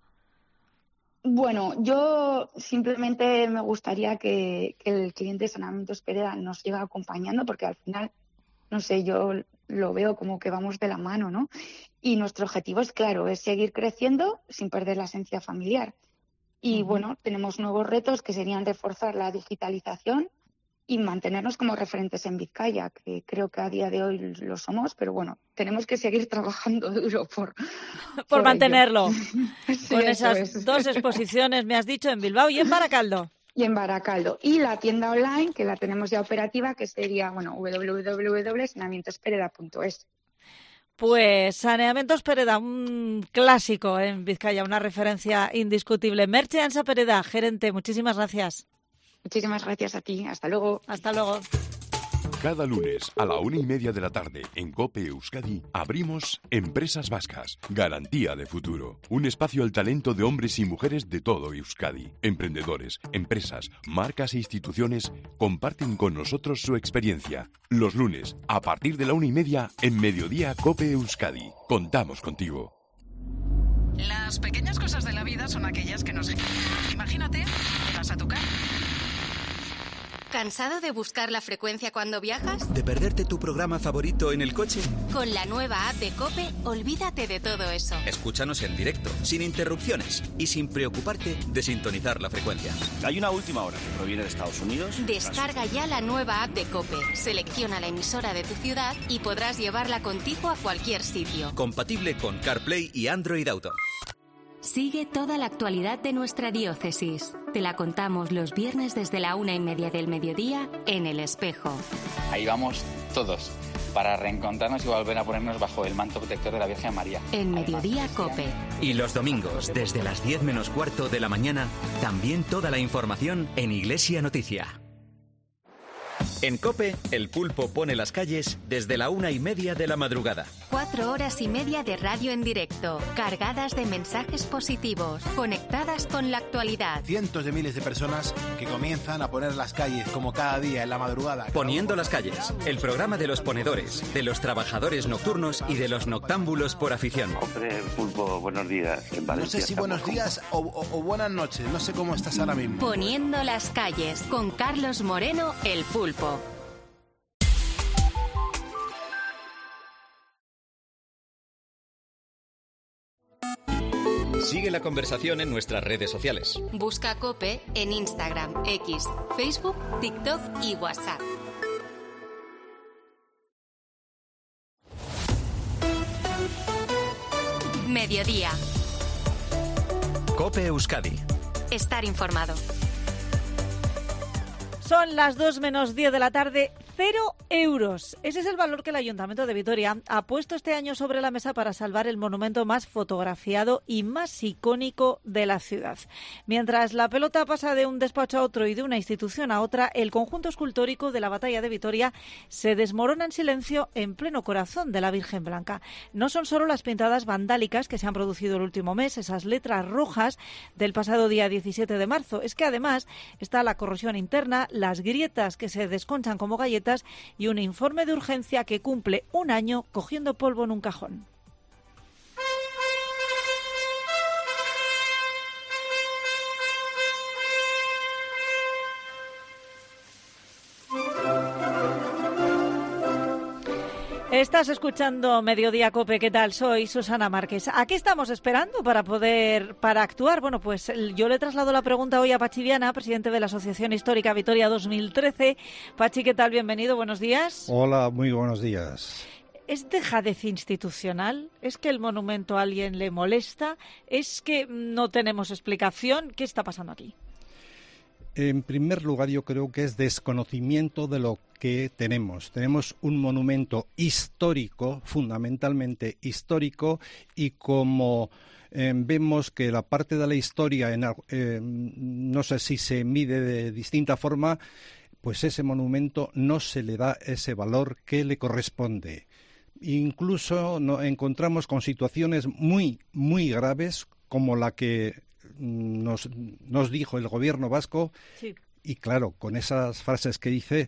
Bueno, yo simplemente me gustaría que, que el cliente de Saneamientos Pereda nos siga acompañando, porque al final, no sé, yo lo veo como que vamos de la mano, ¿no? Y nuestro objetivo es claro, es seguir creciendo sin perder la esencia familiar. Y uh-huh. bueno, tenemos nuevos retos que serían reforzar la digitalización y mantenernos como referentes en Vizcaya, que creo que a día de hoy lo somos, pero bueno, tenemos que seguir trabajando duro por por, por mantenerlo. Sí, con esas es. dos exposiciones, me has dicho, en Bilbao y en Baracaldo. Y en Baracaldo. Y la tienda online, que la tenemos ya operativa, que sería, bueno, doble u doble u doble u punto saneamientos pereda punto es. Pues Saneamientos Pereda, un clásico en Vizcaya, una referencia indiscutible. Merche Ansa Pereda, gerente, muchísimas gracias. Muchísimas gracias a ti. Hasta luego. Hasta luego. Cada lunes a la una y media de la tarde en COPE Euskadi abrimos Empresas Vascas, garantía de futuro. Un espacio al talento de hombres y mujeres de todo Euskadi. Emprendedores, empresas, marcas e instituciones comparten con nosotros su experiencia. Los lunes, a partir de la una y media, en Mediodía COPE Euskadi. Contamos contigo. Las pequeñas cosas de la vida son aquellas que nos... Imagínate que vas a tocar. ¿Cansado de buscar la frecuencia cuando viajas? ¿De perderte tu programa favorito en el coche? Con la nueva app de COPE, olvídate de todo eso. Escúchanos en directo, sin interrupciones y sin preocuparte de sintonizar la frecuencia. Hay una última hora que proviene de Estados Unidos. Descarga ya la nueva app de COPE, selecciona la emisora de tu ciudad y podrás llevarla contigo a cualquier sitio. Compatible con CarPlay y Android Auto. Sigue toda la actualidad de nuestra diócesis. Te la contamos los viernes desde la una y media del mediodía en El Espejo. Ahí vamos todos, para reencontrarnos y volver a ponernos bajo el manto protector de la Virgen María. En Mediodía COPE. Y los domingos, desde las diez menos cuarto de la mañana, también toda la información en Iglesia Noticia. En COPE, el pulpo pone las calles desde la una y media de la madrugada. Cuatro horas y media de radio en directo, cargadas de mensajes positivos, conectadas con la actualidad. Cientos de miles de personas que comienzan a poner las calles como cada día en la madrugada. Poniendo las calles, el programa de los ponedores, de los trabajadores nocturnos y de los noctámbulos por afición. Hombre, pulpo, buenos días. En Valencia, no sé si buenos días o, o, o buenas noches, no sé cómo estás ahora mismo. Poniendo las calles, con Carlos Moreno, el pulpo. Sigue la conversación en nuestras redes sociales. Busca COPE en Instagram, X, Facebook, TikTok y WhatsApp. Mediodía. COPE Euskadi. Estar informado. Son las dos menos diez de la tarde. Cero euros. Ese es el valor que el Ayuntamiento de Vitoria ha puesto este año sobre la mesa para salvar el monumento más fotografiado y más icónico de la ciudad. Mientras la pelota pasa de un despacho a otro y de una institución a otra, el conjunto escultórico de la Batalla de Vitoria se desmorona en silencio en pleno corazón de la Virgen Blanca. No son solo las pintadas vandálicas que se han producido el último mes, esas letras rojas del pasado día diecisiete de marzo. Es que además está la corrosión interna, las grietas que se desconchan como galletas y un informe de urgencia que cumple un año cogiendo polvo en un cajón. Estás escuchando Mediodía Cope, ¿qué tal? Soy Susana Márquez. Aquí estamos esperando para poder, para actuar. Bueno, pues yo le traslado la pregunta hoy a Pachi Viana, presidente de la Asociación Histórica Vitoria dos mil trece. Pachi, ¿qué tal? Bienvenido, buenos días. Hola, muy buenos días. ¿Es dejadez institucional? ¿Es que el monumento a alguien le molesta? ¿Es que no tenemos explicación? ¿Qué está pasando aquí? En primer lugar, yo creo que es desconocimiento de lo que tenemos. Tenemos un monumento histórico, fundamentalmente histórico, y como eh, vemos que la parte de la historia, en, eh, no sé si se mide de distinta forma, pues ese monumento no se le da ese valor que le corresponde. Incluso nos encontramos con situaciones muy, muy graves, como la que Nos, nos dijo el gobierno vasco, sí. Y claro, con esas frases que dice,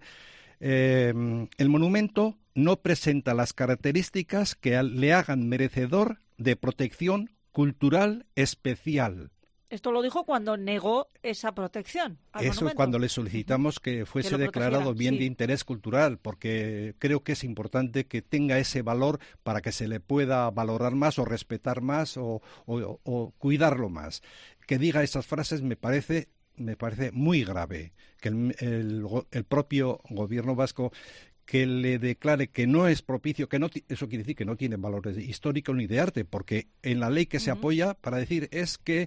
eh, el monumento no presenta las características que le hagan merecedor de protección cultural especial. Esto lo dijo cuando negó esa protección al Eso monumento. Cuando le solicitamos que fuese que declarado bien sí. de interés cultural, porque creo que es importante que tenga ese valor para que se le pueda valorar más o respetar más o, o, o cuidarlo más. Que diga esas frases me parece me parece muy grave. Que el, el, el propio gobierno vasco que le declare que no es propicio, que no eso quiere decir que no tiene valores históricos ni de arte, porque en la ley que se uh-huh. apoya para decir es que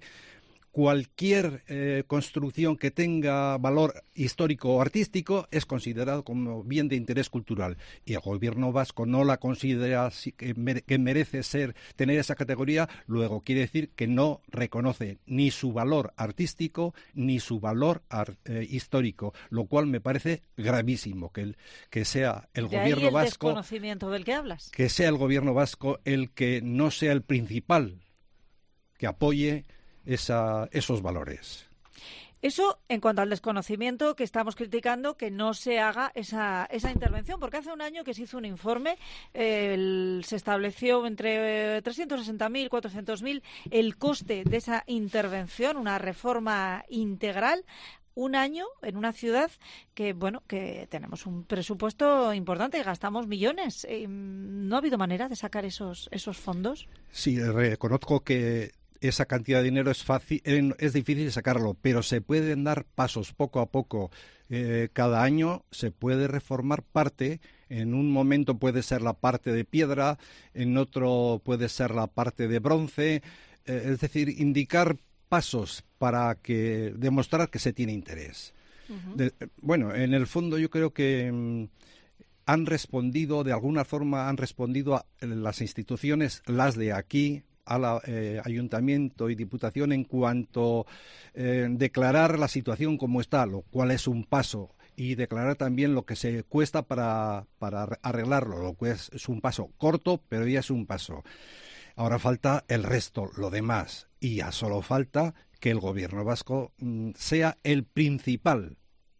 cualquier eh, construcción que tenga valor histórico o artístico es considerado como bien de interés cultural. Y el gobierno vasco no la considera que, mere, que merece ser tener esa categoría, luego quiere decir que no reconoce ni su valor artístico ni su valor ar, eh, histórico, lo cual me parece gravísimo, que, el, que sea el de gobierno ahí el vasco... desconocimiento del que hablas. Que sea el gobierno vasco el que no sea el principal que apoye Esa, esos valores. Eso en cuanto al desconocimiento que estamos criticando, que no se haga esa, esa intervención, porque hace un año que se hizo un informe, eh, el, se estableció entre trescientos sesenta mil, cuatrocientos mil el coste de esa intervención, una reforma integral. Un año en una ciudad que, bueno, que tenemos un presupuesto importante, gastamos millones. Eh, ¿No ha habido manera de sacar esos, esos fondos? Sí, reconozco que esa cantidad de dinero es fácil, es difícil sacarlo, pero se pueden dar pasos poco a poco. Eh, cada año se puede reformar parte. En un momento puede ser la parte de piedra, en otro puede ser la parte de bronce. Eh, es decir, indicar pasos para que demostrar que se tiene interés. Uh-huh. De, bueno, en el fondo yo creo que mm, han respondido, de alguna forma han respondido a las instituciones, las de aquí, a la eh, Ayuntamiento y Diputación en cuanto eh, declarar la situación como está, lo cual es un paso, y declarar también lo que se cuesta para, para arreglarlo, lo cual es, es un paso corto, pero ya es un paso. Ahora falta el resto, lo demás, y ya solo falta que el gobierno vasco mm, sea el principal,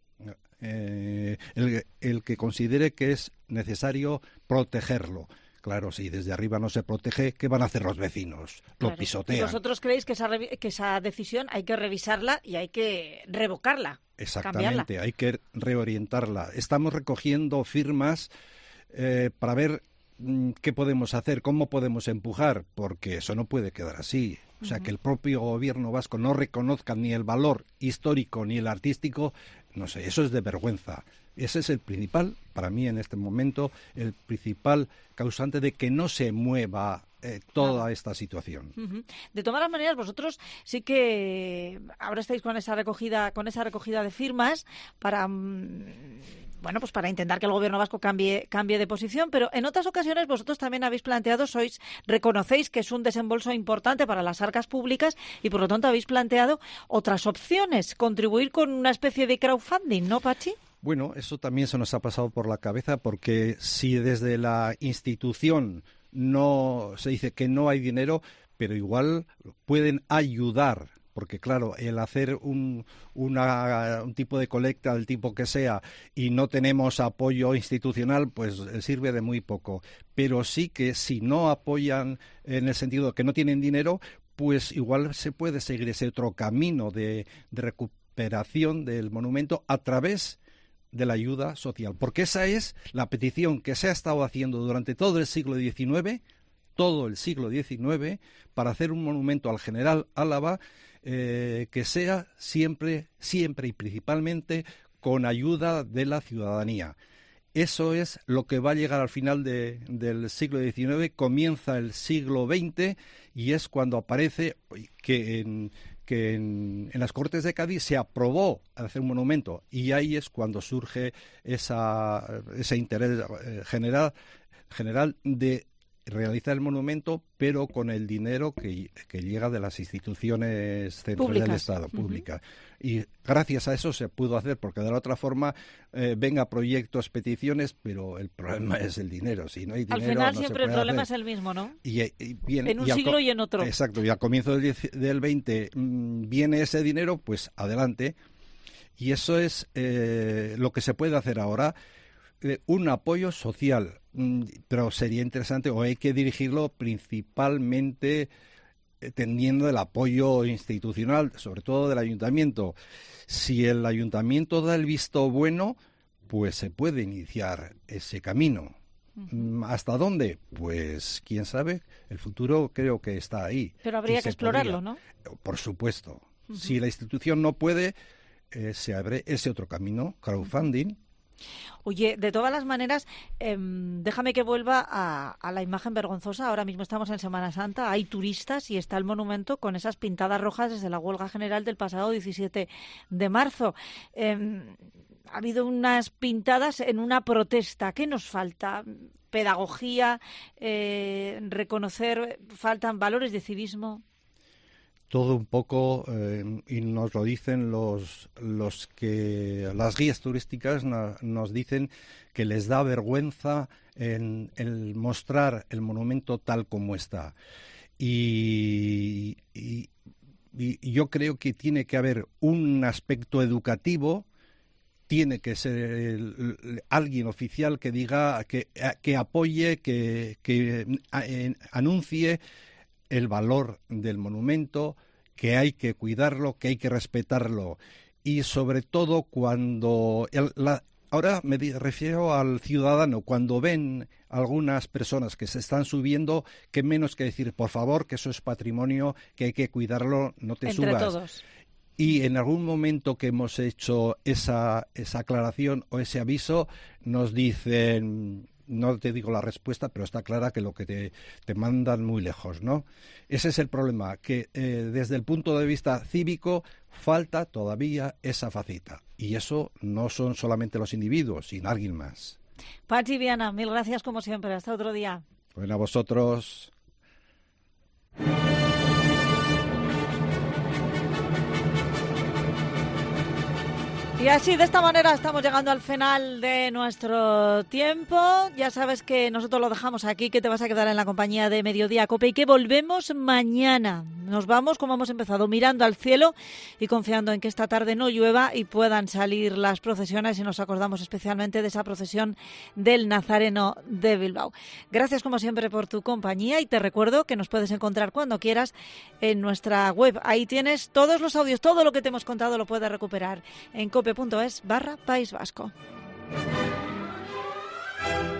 eh, el, el que considere que es necesario protegerlo. Claro, si desde arriba no se protege, ¿qué van a hacer los vecinos? Lo claro. pisotean. ¿Y vosotros creéis que esa, que esa decisión hay que revisarla y hay que revocarla? Exactamente, cambiarla? Hay que reorientarla. Estamos recogiendo firmas eh, para ver mmm, qué podemos hacer, cómo podemos empujar, porque eso no puede quedar así. O sea, uh-huh. que el propio gobierno vasco no reconozca ni el valor histórico ni el artístico, no sé, eso es de vergüenza. Ese es el principal, para mí en este momento, el principal causante de que no se mueva eh, toda claro. esta situación. Uh-huh. De todas maneras, vosotros sí que ahora estáis con esa recogida, con esa recogida de firmas para... Bueno, pues para intentar que el gobierno vasco cambie, cambie de posición, pero en otras ocasiones vosotros también habéis planteado, sois, reconocéis que es un desembolso importante para las arcas públicas y por lo tanto habéis planteado otras opciones, contribuir con una especie de crowdfunding, ¿no, Pachi? Bueno, eso también se nos ha pasado por la cabeza porque si desde la institución no se dice que no hay dinero, pero igual pueden ayudar. Porque, claro, el hacer un, una, un tipo de colecta del tipo que sea y no tenemos apoyo institucional, pues sirve de muy poco. Pero sí que si no apoyan en el sentido que no tienen dinero, pues igual se puede seguir ese otro camino de, de recuperación del monumento a través de la ayuda social. Porque esa es la petición que se ha estado haciendo durante todo el siglo diecinueve, todo el siglo diecinueve, para hacer un monumento al general Álava, Eh, que sea siempre, siempre y principalmente con ayuda de la ciudadanía. Eso es lo que va a llegar al final de, del siglo diecinueve, comienza el siglo veinte y es cuando aparece que en, que en, en las Cortes de Cádiz se aprobó hacer un monumento y ahí es cuando surge esa, ese interés general, general de realizar el monumento, pero con el dinero que, que llega de las instituciones centrales públicas. Del Estado, públicas. Uh-huh. Y gracias a eso se pudo hacer, porque de la otra forma eh, venga proyectos, peticiones, pero el problema es el dinero. Si no hay dinero, al final no siempre se puede el problema hacer. Es el mismo, ¿no? Y, y bien, en un y siglo co- y en otro. Exacto, y al comienzo del, diez, del veinte mmm, viene ese dinero, pues adelante. Y eso es eh, lo que se puede hacer ahora. Un apoyo social, pero sería interesante o hay que dirigirlo principalmente teniendo el apoyo institucional, sobre todo del ayuntamiento. Si el ayuntamiento da el visto bueno, pues se puede iniciar ese camino. Uh-huh. ¿Hasta dónde? Pues quién sabe, el futuro creo que está ahí. Pero habría que explorarlo, podría. ¿no? Por supuesto. Uh-huh. Si la institución no puede, eh, se abre ese otro camino, crowdfunding. Uh-huh. Oye, de todas las maneras, eh, déjame que vuelva a, a la imagen vergonzosa. Ahora mismo estamos en Semana Santa, hay turistas y está el monumento con esas pintadas rojas desde la huelga general del pasado diecisiete de marzo. Eh, ha habido unas pintadas en una protesta. ¿Qué nos falta? Pedagogía, eh, reconocer, faltan valores de civismo. Todo un poco, eh, y nos lo dicen los, los que, las guías turísticas no, nos dicen que les da vergüenza en, en mostrar el monumento tal como está. Y, y, y yo creo que tiene que haber un aspecto educativo, tiene que ser el, el, alguien oficial que diga, que, que apoye, que, que eh, anuncie el valor del monumento, que hay que cuidarlo, que hay que respetarlo y sobre todo cuando el, la, ahora me refiero al ciudadano, cuando ven algunas personas que se están subiendo, que menos que decir por favor que eso es patrimonio, que hay que cuidarlo, no te Entre subas. Todos. Y en algún momento que hemos hecho esa esa aclaración o ese aviso nos dicen, no te digo la respuesta, pero está clara que lo que te, te mandan muy lejos, ¿no? Ese es el problema, que eh, desde el punto de vista cívico falta todavía esa faceta. Y eso no son solamente los individuos, sino alguien más. Pachi, Viana, mil gracias como siempre. Hasta otro día. Bueno, a vosotros. Y así, de esta manera, estamos llegando al final de nuestro tiempo. Ya sabes que nosotros lo dejamos aquí, que te vas a quedar en la compañía de Mediodía Cope y que volvemos mañana. Nos vamos, como hemos empezado, mirando al cielo y confiando en que esta tarde no llueva y puedan salir las procesiones, y nos acordamos especialmente de esa procesión del Nazareno de Bilbao. Gracias, como siempre, por tu compañía y te recuerdo que nos puedes encontrar cuando quieras en nuestra web. Ahí tienes todos los audios, todo lo que te hemos contado lo puedes recuperar en cope punto es barra País Vasco.